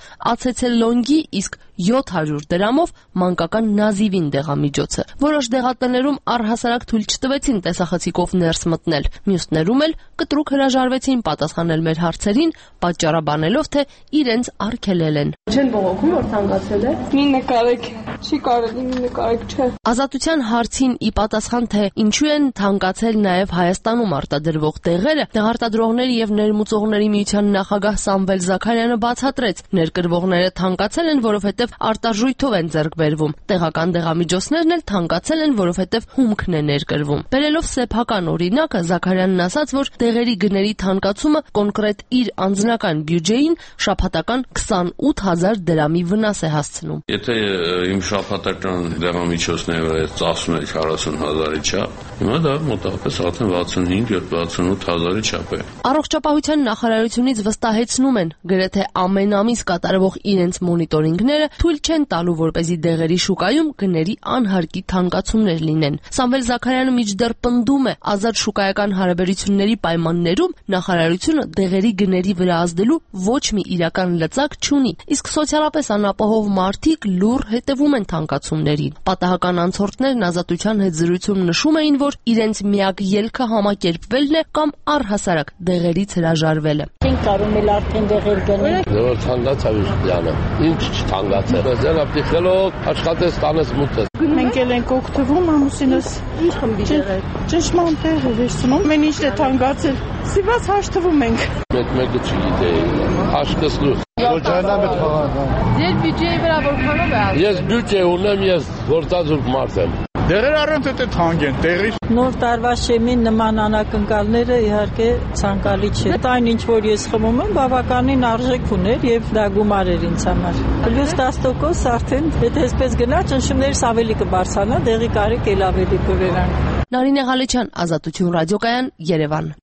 ացեցելոնգի, իսկ յոթ հարյուր դրամով մանկական նազիվին դեղամիջոցը։ Որոշ դեղատներում առհասարակ թույլ չտվեցին տեսախցիկով ներս մտնել, մյուսներում էլ կտրուկ հրաժարվեցին պատասխանել մեր հարցերին, պատճառաբանելով, թե իրենց արգելել են։ Չեն բողոքում, որ թանկացել է։ Մի նկարեք, չի կարելի մի նկարեք, չէ։ Ազատության հարցին ի պատասխան, թե ինչու են թանկացել նաև Հայաստանում արտադրվող դեղերը, դեղարտադրողների եւ ներմուծողների միության նախագահ Սամվել Զաքարյանը բացատրեց, ներկրվողները թանկացել են, որովհետեւ արտարժույթով են ձեռք բերվում։ Տեղական դեղամիջոցներն էլ թանկացել են, որովհետեւ հումքն է ներկրվում։ Բերելով սեփական օրինակը, Զաքարյանն ասաց, որ դեղերի գների թանկացումը կոնկրետ իր անձնական բյուջեին շաբաթական քսանութ հազար դրամի վնաս է հասցնում։ Եթե իմ շաբաթական դեղամիջոցների վրա ծախսում եք քառասուն հազարի չափ, հիմա դա մոտավորապես արդեն վաթսունհինգ վաթսունութ հազարի չափ է։ Առողջապահության նախարարությունից վստահեցնում են, գրեթե ամեն ամիս կատարվող իրենց մոնիտորինգները թույլ չեն տալու, որպեսզի դեղերի շուկայում գների անհարկի թանկացումներ լինեն։ Սամվել Զաքարյանը մինչդեռ պնդում է, ազատ շուկայական հարաբերությունների պայմաններում նախարարությունը դեղերի գների վրա ազդելու ոչ մի իրական լծակ չունի, իսկ սոցիալապես անապահով մարդիկ լուռ հետևում են թանկացումներին։ Պատահական անցորդներն Ազատության հետ զրույցում նշում էին, որ իրենց միակ ելքը համակերպվելն է կամ առհասարակ դեղերից հրաժարվելը։ Ինչ կարում էլ արդեն դեղեր գնել։ Դեռ թանկացավ իր պլանը։ Ինչ չթանկացել։ Ձենա պիխելով աշխատես տանես մուտես։ Մենք էլ ենք օգտվում ամուսինս։ Ինչ խմբի դեղեր։ Ճշմարտ դեղ է վերցնում։ Մեն ինչ է թանկացել։ Սիված հաշտվում ենք։ Մեկ մեկը չգիտեի։ Աշկս լուր։ Ոչանամ է թողան։ Ձեր բյուջեի վրա որքանով է։ Ես բյուջե ունեմ, ես գործազուրկ մարդ եմ։ Դեղեր առանց էդ թանկ են, տեղի։ Նոր տարվա շեմին նման անակնկալները իհարկե ցանկալի չէ։ Այն ինչ որ ես խմում եմ, բավականին արժեք ուներ եւ դա գումար էր ինձ համար։ Պլյուս տասը տոկոս արդեն, եթե այսպես գնա, ճնշումներս ավելի կբարձրանա, դեղի կարիք էլ ավելի կվերանա։ Նարինե Ղալեչյան, Ազատություն ռադիոկայան, Երևան։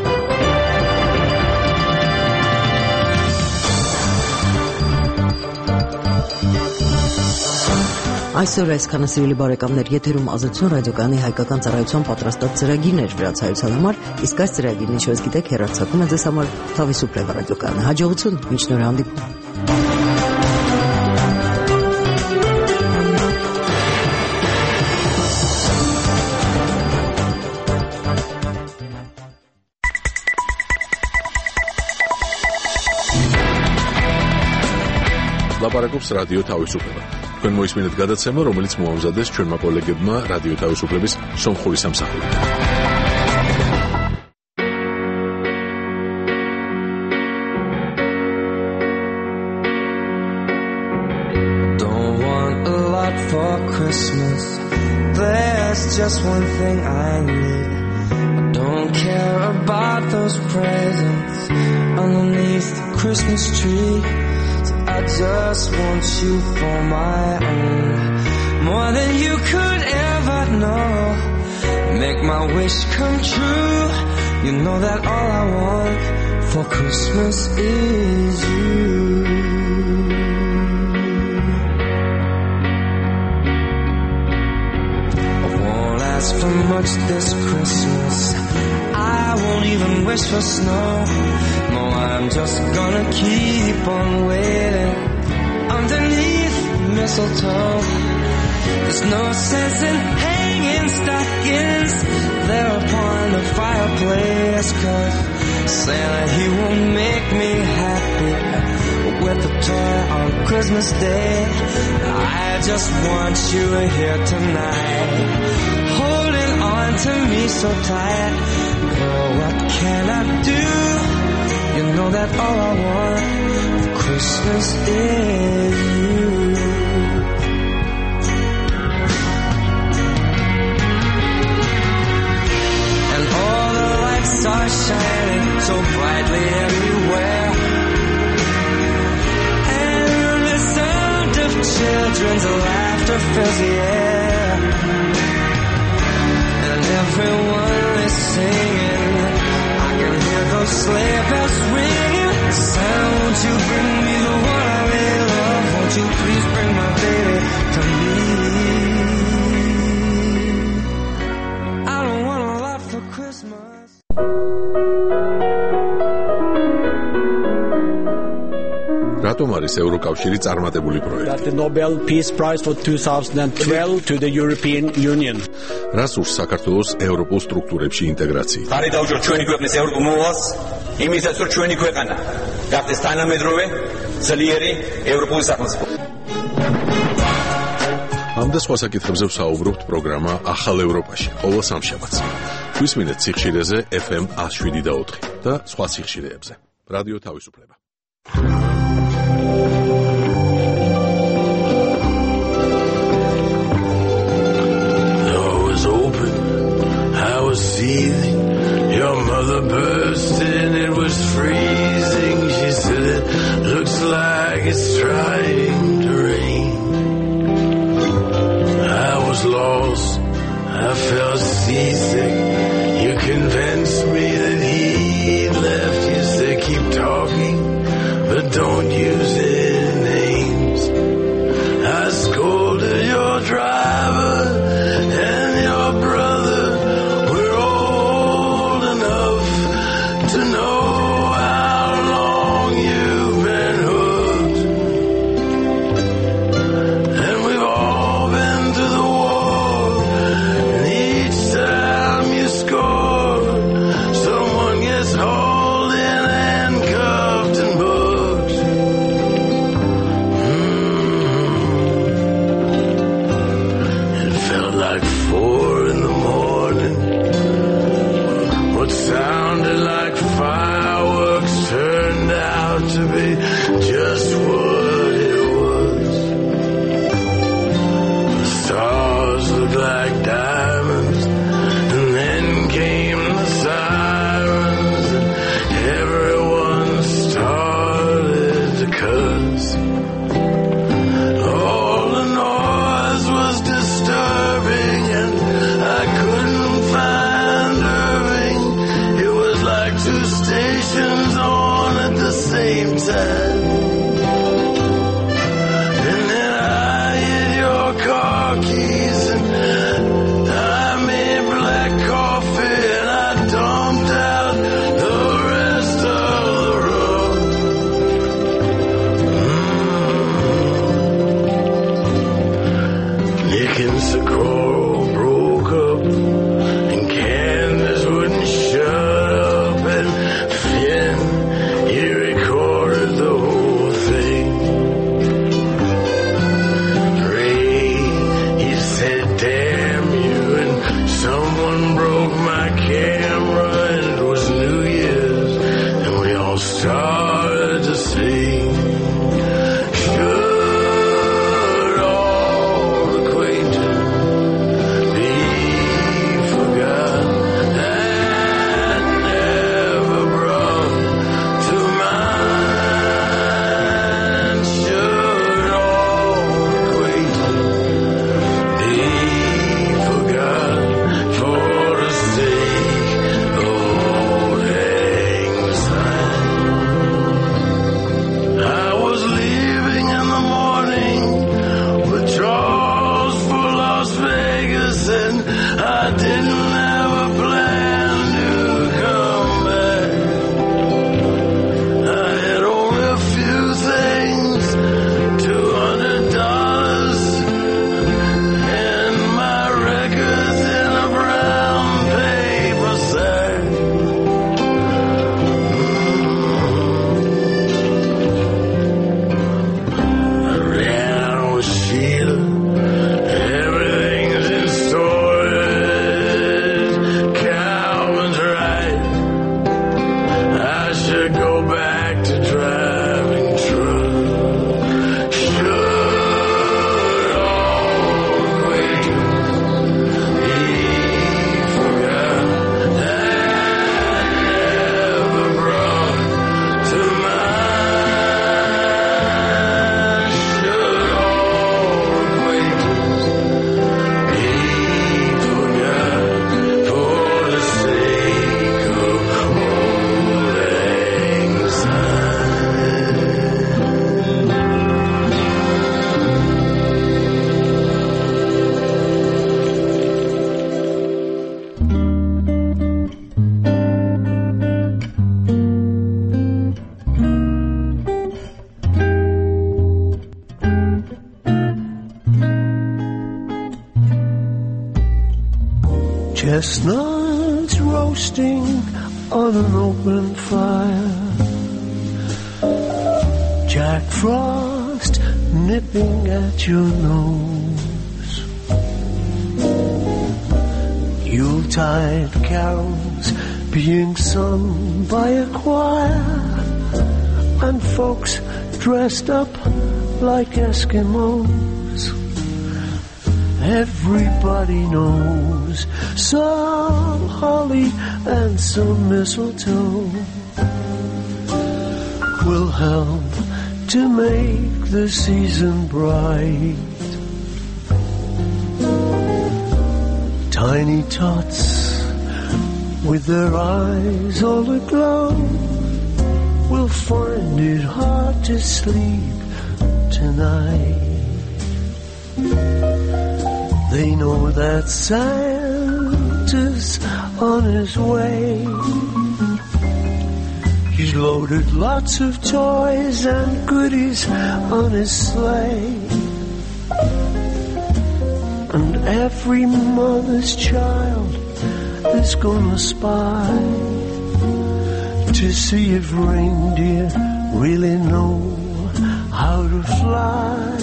Այսօր այսքանը սիրելի բարեկամներ, եթերում Ազատություն ռադիոկայանի հայկական ծառայության պատրաստած ծրագիրն էր վրացայության համար, իսկ այս ծրագիրն ինչպես գիտեք հեռարձակում է ձեզ համար Թավիսուպլե ռադիոկայանը։ Հաջողություն, մինչ նոր հանդիպում։ Լապարակոպս ռադիո Թավիսուպլե Când mă uiți gadățemă, româniți mă omzades, ce mă polegădmă, radio tău suplebis, som xorisam sahlu. Don't want a lot for Christmas. There's just one thing I need. I don't care about those presents underneath the Christmas tree. I just want you for my own, more than you could ever know. Make my wish come true. You know that all I want for Christmas is you. I won't ask for much this Christmas. I won't even wish for snow. No, I'm just gonna keep on waiting underneath mistletoe. There's no sense in hanging stockings there upon the fireplace, 'cause Santa, he won't make me happy with a toy on Christmas Day. I just want you here tonight, holding on to me so tight. Girl, what can I do? You know that all I want for Christmas is you. And all the lights are shining so brightly everywhere, and the sound of children's laughter fills the air, and everyone is singing. I can hear those sleigh bells ringing. Santa, won't you bring me the one I really love? Won't you please bring my baby to me? I don't want a lot for Christmas. Რატომ არის ევროკავშირი წარმატებული პროექტი? The Nobel Peace Prize for twenty twelve to the European Union. რას ურს საქართველოს ევროპულ სტრუქტურებში ინტეგრაციით? ხარი დავჯეროთ ჩვენი ქვეყნის ევროპულ მოვალს, იმისაც რომ ჩვენი ქვეყანა გახდეს თანამედროვე, ძლიერი ევროპული სახელმწიფო. ამ და სხვა საკითხებზე ვსაუბრობთ პროგრამა ახალ ევროპაში, ყოველ სამშაბათს. გვისმინეთ სიხშირეზე ეფ ემ one oh seven და ოთხი და სხვა სიხშირეებზე. რადიო თავისუფლება. Doors open, I was seething. Your mother burst in, it was freezing. She said it looks like it's trying to rain. I was lost, I felt seasick. You convinced me that he'd left. You said keep talking, but don't use any names. I scolded your driver and your brother. We're old enough to know how long you've been hooked. And we've all been to the war, and each time you score, someone gets hauled in, handcuffed and booked. Mm. It felt like four in the morning. What sounded like fireworks turned out to be just what it was. The stars looked like diamonds, and then came the sirens, and everyone started to cuss. All the noise was disturbing, and I couldn't find Irving. It was like two stations on at the same time. And then I hit your car keys, and I made black coffee, and I dumped out the rest of the rum. Mm. Nick and Socorro broke up, and Candace wouldn't shut up, and Finn, he recorded the whole thing. Ray, he said damn you, and someone broke my camera, and it was New Year's, and we all started to sing. Should all acquaintance be forgotten and never brought to mind? Should all acquaintance be forgotten for the sake of old lang syne? Chestnuts roasting on an open fire, Jack Frost nipping at your nose, Yuletide carols being sung by a choir, and folks dressed up like Eskimos. Everybody knows some holly and some mistletoe will help to make the season bright. Tiny tots with their eyes all aglow will find it hard to sleep tonight. They know that Santa's on his way. He's loaded lots of toys and goodies on his sleigh. And every mother's child is gonna spy to see if reindeer really know how to fly.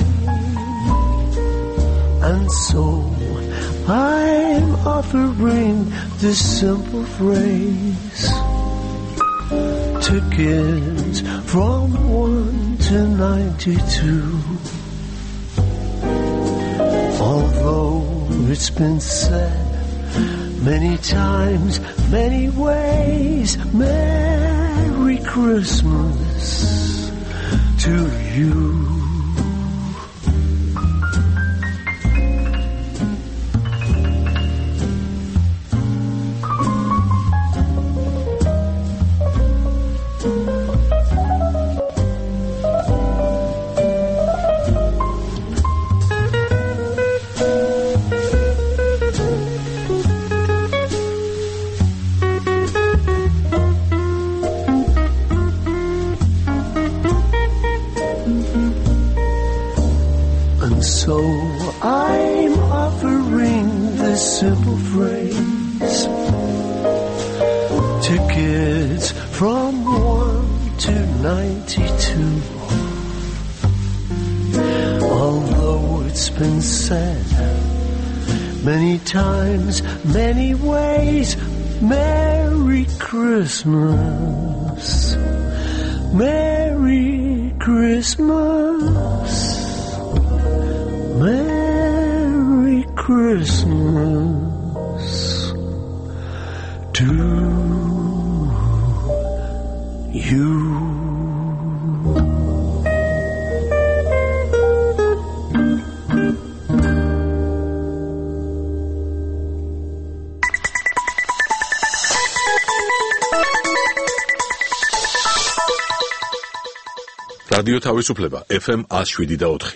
And so I'm offering this simple phrase to kids from one to ninety-two. Although it's been said many times, many ways, Merry Christmas to you. So I'm offering this simple phrase to kids from one to ninety-two. Although it's been said many times, many ways, Merry Christmas, Merry Christmas, Merry Christmas to you. რადიო თავისუფლება ეფ ემ one oh seven და four.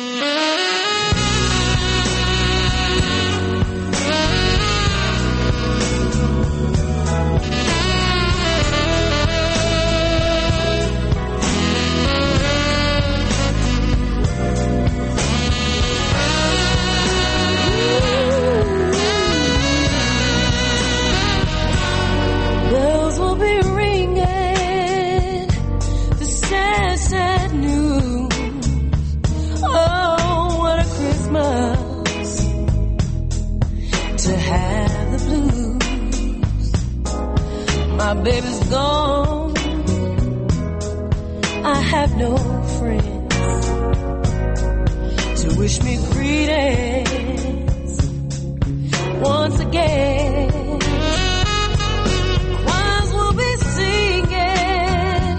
My baby's gone, I have no friends to wish me greetings once again. Choirs will be singing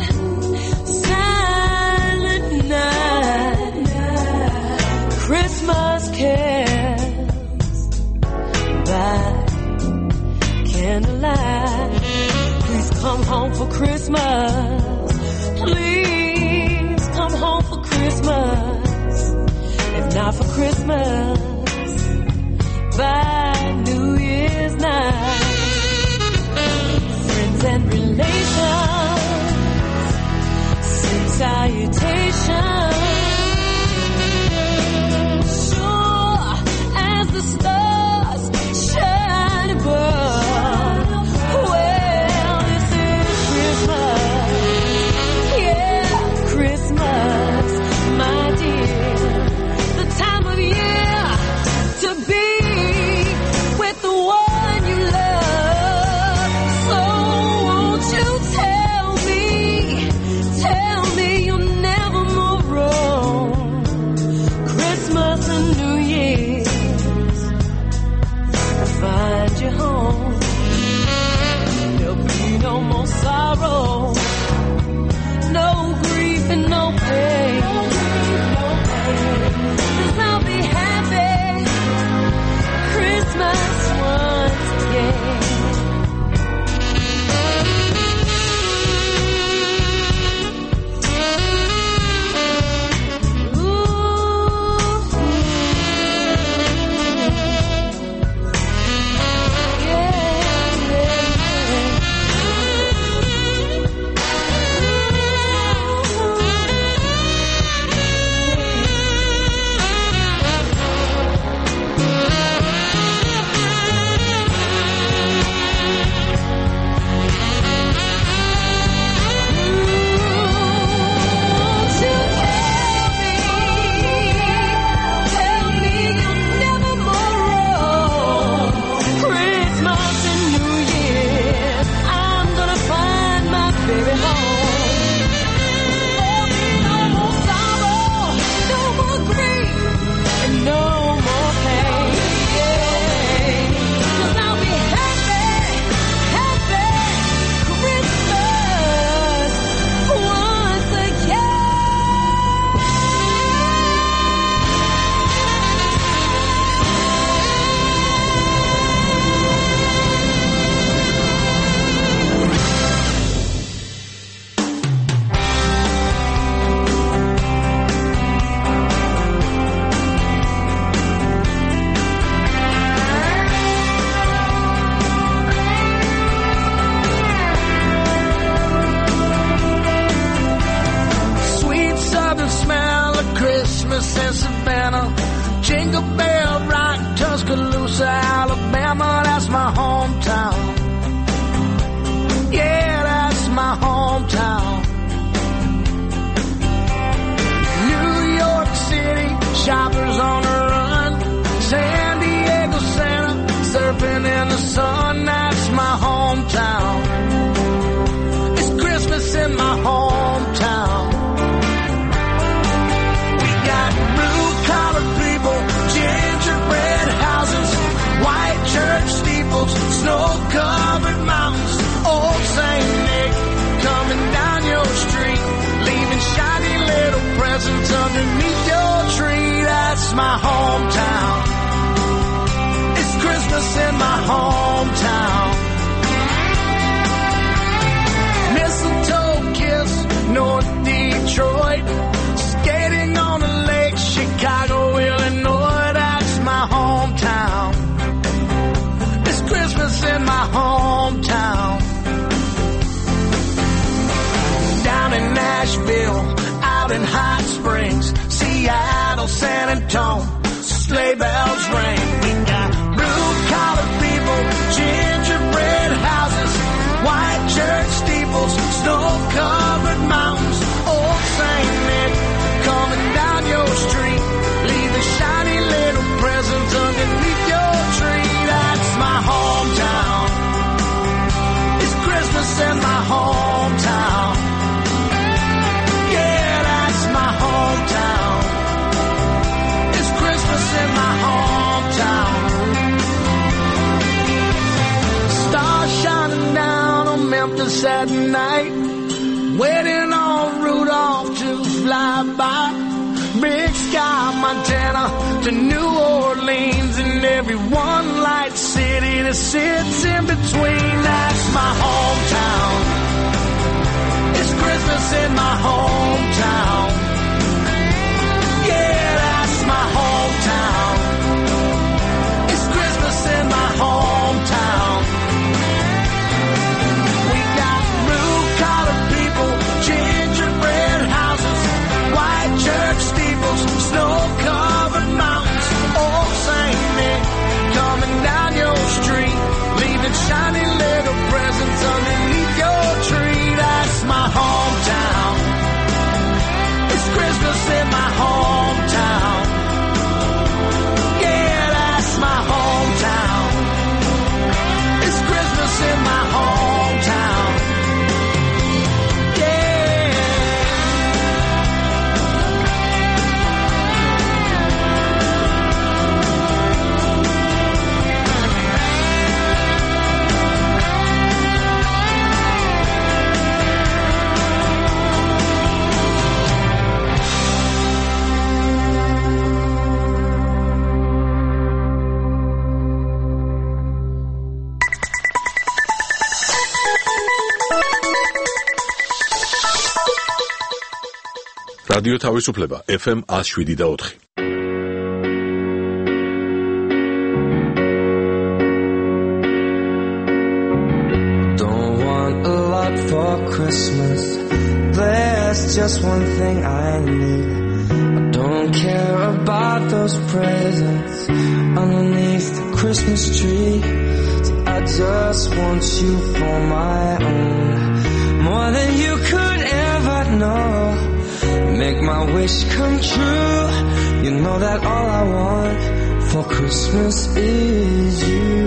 Silent Night, Christmas carols by candlelight. Come home for Christmas, please come home for Christmas. If not for Christmas, by New Year's night. Friends and relations send salutations, sure as the stars shine above. Memphis and Savannah, Jingle Bell Rock, Tuscaloosa, Alabama, that's my hometown. Yeah, that's my hometown. New York City, shoppers on the run, San Diego, Santa, surfing in the sun, that's my hometown. It's Christmas in my hometown. We got blue-collar people, gingerbread houses, white church steeples, snow-covered mountains, old Saint Nick coming down your street, leaving shiny little presents underneath your tree. That's my hometown. It's Christmas in my hometown. Mistletoe kiss, North Detroit, skating on the lake, Chicago, Illinois, that's my hometown. It's Christmas in my hometown. Down in Nashville, out in Hot Springs, Seattle, San Antonio, sleigh bells ring. We got blue-collar people, gingerbread houses, white church steeples, snow-covered mountains, old Saint Nick coming down your street, leaving shiny little presents underneath your tree. That's my hometown. It's Christmas in my hometown. Yeah, that's my hometown. It's Christmas in my hometown. Stars shining down on Memphis at night, waiting on Rudolph to fly by. Big Sky, Montana to New Orleans, and every one light city that sits in between. That's my hometown. It's Christmas in my hometown. Yeah, that's my hometown. It's Christmas in my hometown. We got blue-collar people, gingerbread houses, white church steeples, snow-covered mountains, old Saint Nick coming down your street, leaving shiny little presents underneath your tree. That's my hometown. It's Christmas in my hometown. Yeah, that's my hometown. It's Christmas in my hometown. რადიო თავისუფლება ეფ ემ one oh seven და four. Don't want a lot for Christmas, there's just one thing I need. I don't care about those presents underneath the Christmas tree. So I just want you for my own, more than you could ever know. Make my wish come true. You know that all I want for Christmas is you.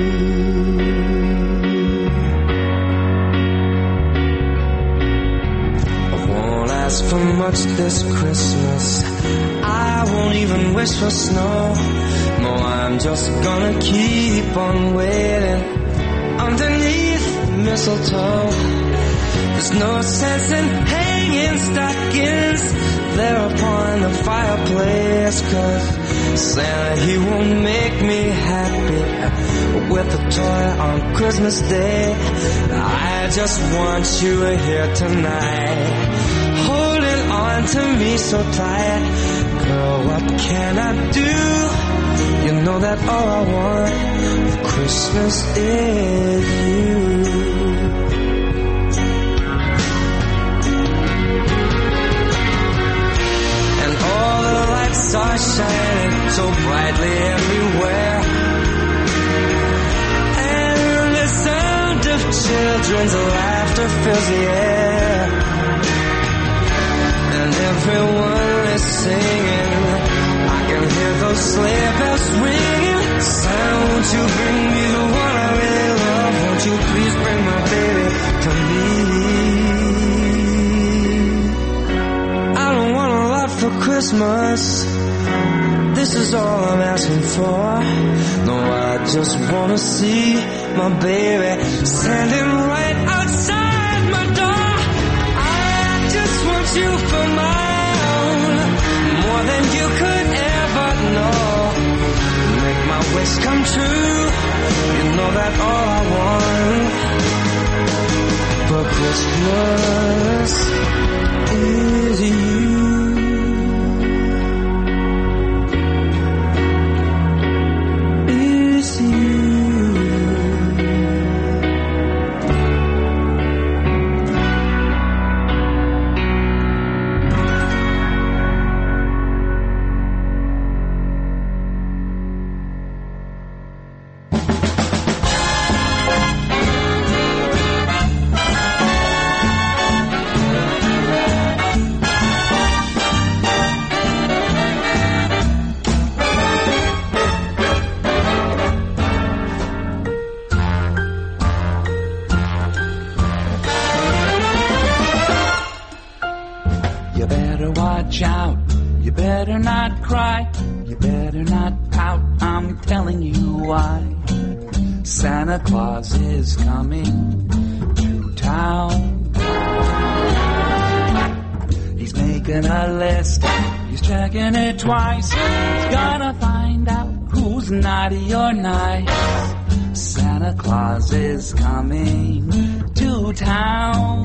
I won't ask for much this Christmas, I won't even wish for snow. No, I'm just gonna keep on waiting underneath the mistletoe. There's no sense in hanging stockings there upon the fireplace, 'cause Santa, he won't make me happy with a toy on Christmas Day. I just want you here tonight, holding on to me so tight. Girl, what can I do? You know that all I want for Christmas is you. And all the lights fills the air, and everyone is singing. I can hear those sleigh bells ringing. Santa, won't you bring me the one I really love? Won't you please bring my baby to me? I don't want a lot for Christmas. This is all I'm asking for. No, I just wanna see my baby standing right outside my door. I just want you for my own, more than you could ever know. Make my wish come true. You know that all I want for Christmas is you. Santa Claus is coming to town. He's making a list, he's checking it twice. He's gonna find out who's naughty or nice. Santa Claus is coming to town.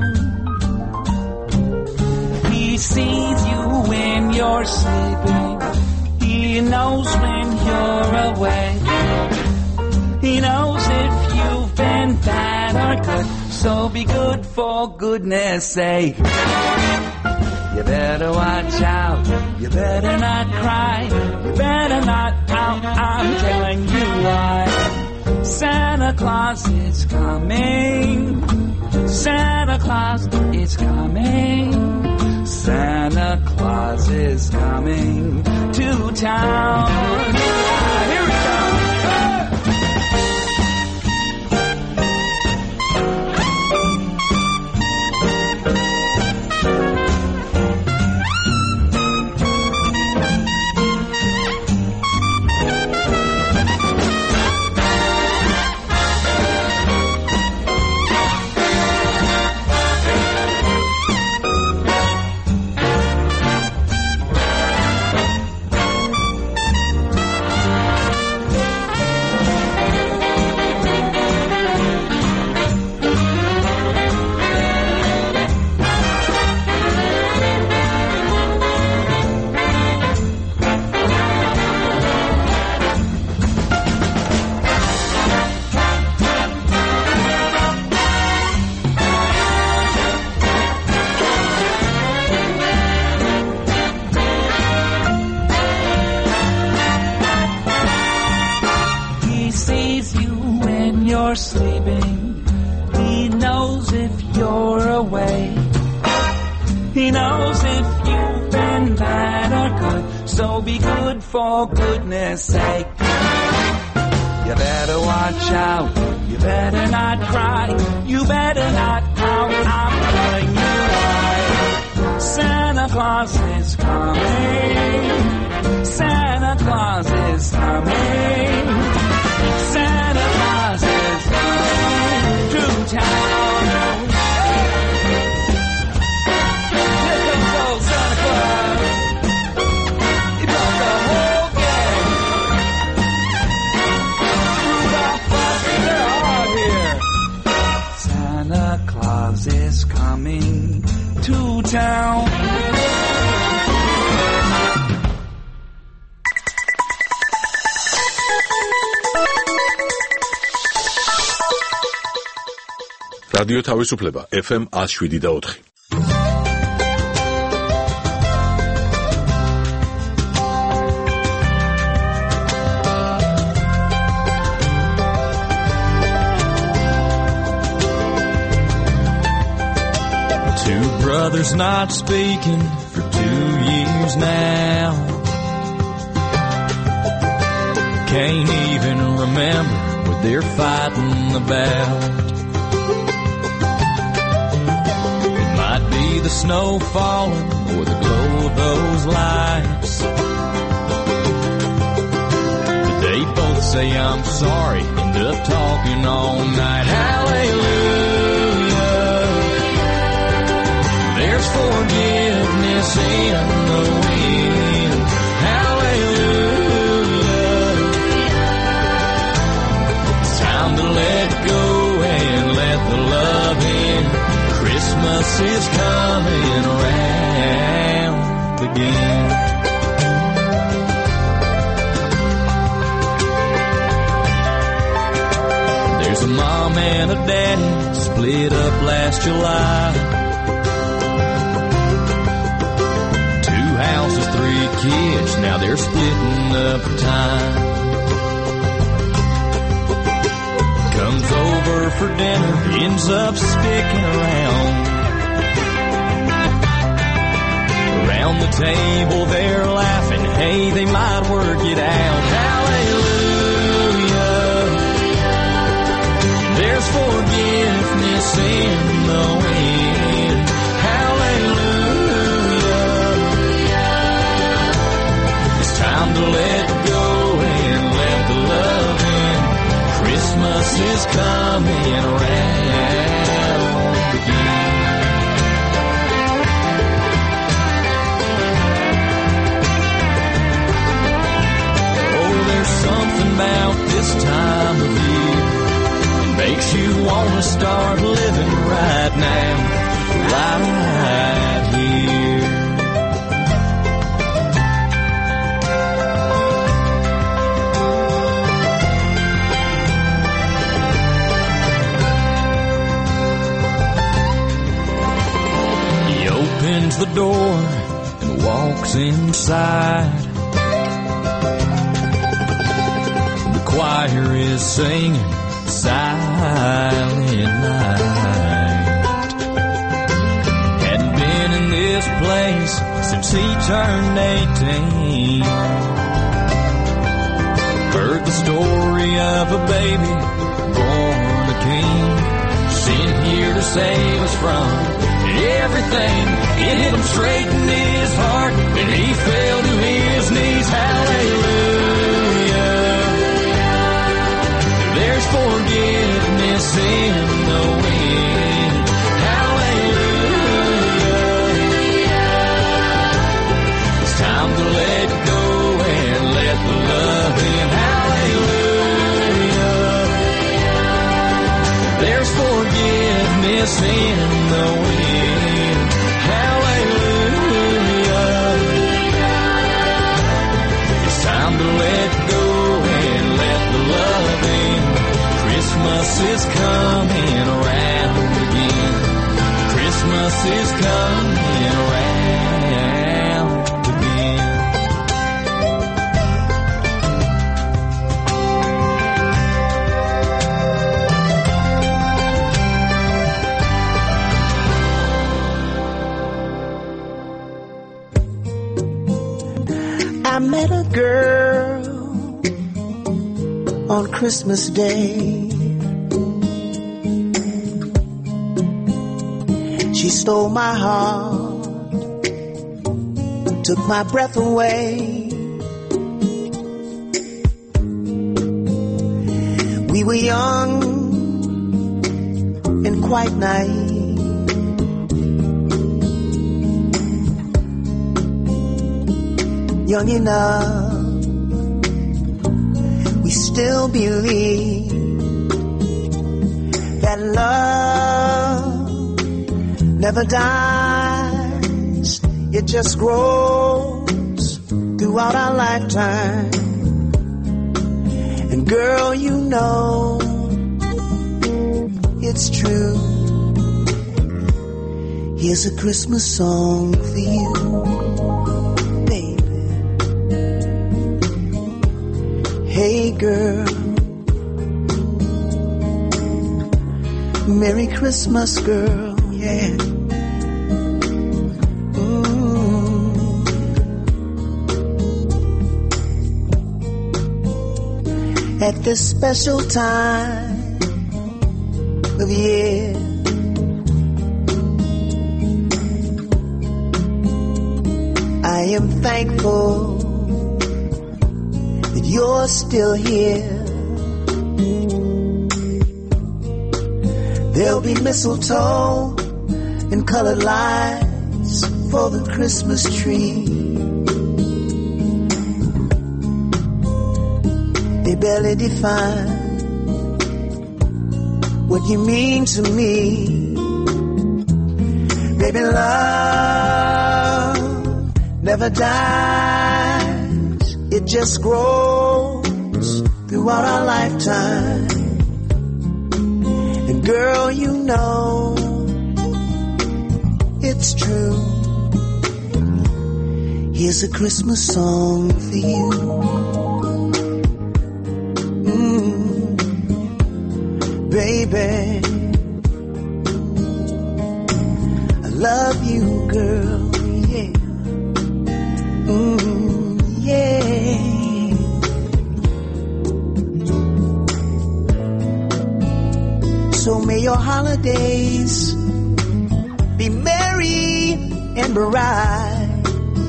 He sees you when you're sleeping. He knows when you're awake. He knows if you've been bad or good, so be good for goodness sake. You better watch out, you better not cry, you better not pout, I'm telling you why. Santa Claus is coming, Santa Claus is coming, Santa Claus is coming to town. Here we go. Sleeping, he knows if you're awake. He knows if you've been bad or good, so be good for goodness sake. You better watch out, you better not cry, you better not pout, I'm telling you why. Santa Claus is coming, Santa Claus is coming, Santa Claus is to town. Here comes old Santa Claus. He brought the whole gang. Rudolph, Frosty, they're all here. Santa Claus is coming to town. რადიო თავისუფლება ეფ ემ one oh seven და four. mother's not speaking for two years now. Can't even remember what they're fighting about. It might be the snow falling or the glow of those lights. But they both say I'm sorry, end up talking all night. Hallelujah, there's forgiveness in the wind. Hallelujah, it's time to let go and let the love in. Christmas is coming around again. There's a mom and a daddy split up last July. Two houses, three kids, now they're splitting up time. Comes over for dinner, ends up sticking around. Around the table they're laughing, hey, they might work it out. Hallelujah, there's forgiveness in the wind. Hallelujah, it's time to let go and let the love in. Christmas is coming around again. Oh, there's something about this time of year that makes you want to start living right now, right here. Opens the door and walks inside. The choir is singing Silent Night. Hadn't been in this place since he turned eighteen. Heard the story of a baby born a king, sent here to save us from everything. It hit him straight in his heart and he fell to his knees. Hallelujah, there's forgiveness in the wind. Hallelujah, it's time to let go and let the love in. Hallelujah, there's forgiveness in the wind. Hallelujah, it's time to let go and let the love in. Christmas is coming around again. Christmas is coming around again. I met a girl on Christmas Day. She stole my heart, took my breath away. We were young and quite naive. Young enough, we still believe that love never dies. It just grows throughout our lifetime. And girl, you know it's true. Here's a Christmas song for you. Hey girl, Merry Christmas girl, yeah. at this special time of year. I am thankful that you're still here. There'll be mistletoe and colored lights for the Christmas tree. They barely define what you mean to me. Baby, love never dies. It just grows throughout our lifetime. And girl, you know it's true. Here's a Christmas song for you. Mm, baby, I love you, girl, yeah. Mm, yeah. So may your holidays be merry and bright,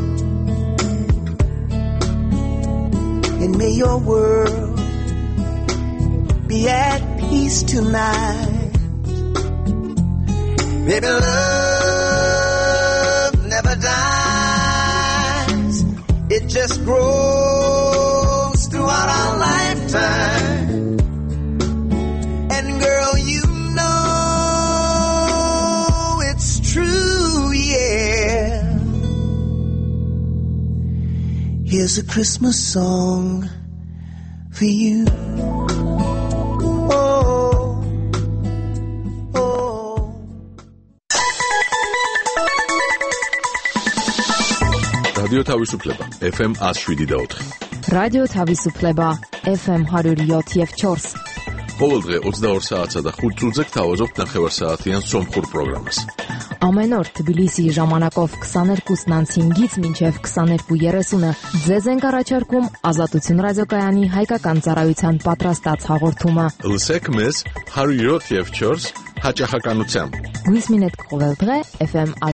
and may your world be at peace tonight. Baby, love never dies. It just grows throughout our lifetime. And girl, you know it's true, yeah. Here's a Christmas song for you. რადიო თავისუფლება ეფ ემ one oh seven და four. რადიო თავისუფლება ეფ ემ one oh seven და four. ყოველდღე ოცდაორ საათსა და ხუთ წუთზე გთავაზობთ ნახევარსაათიან სომხურ პროგრამას. Ամեն օր Թբիլիսիի ժամանակով twenty-two fifteen-ից մինչև twenty-two thirty-ը ձեզ ենք առաջարկում Ազատություն ռադիոկայանի հայկական ծառայության պատրաստած հաղորդումը. Լսեք մեզ one oh seven հաճախականությամբ. Գույս մինետ կողել դրե էֆ էմ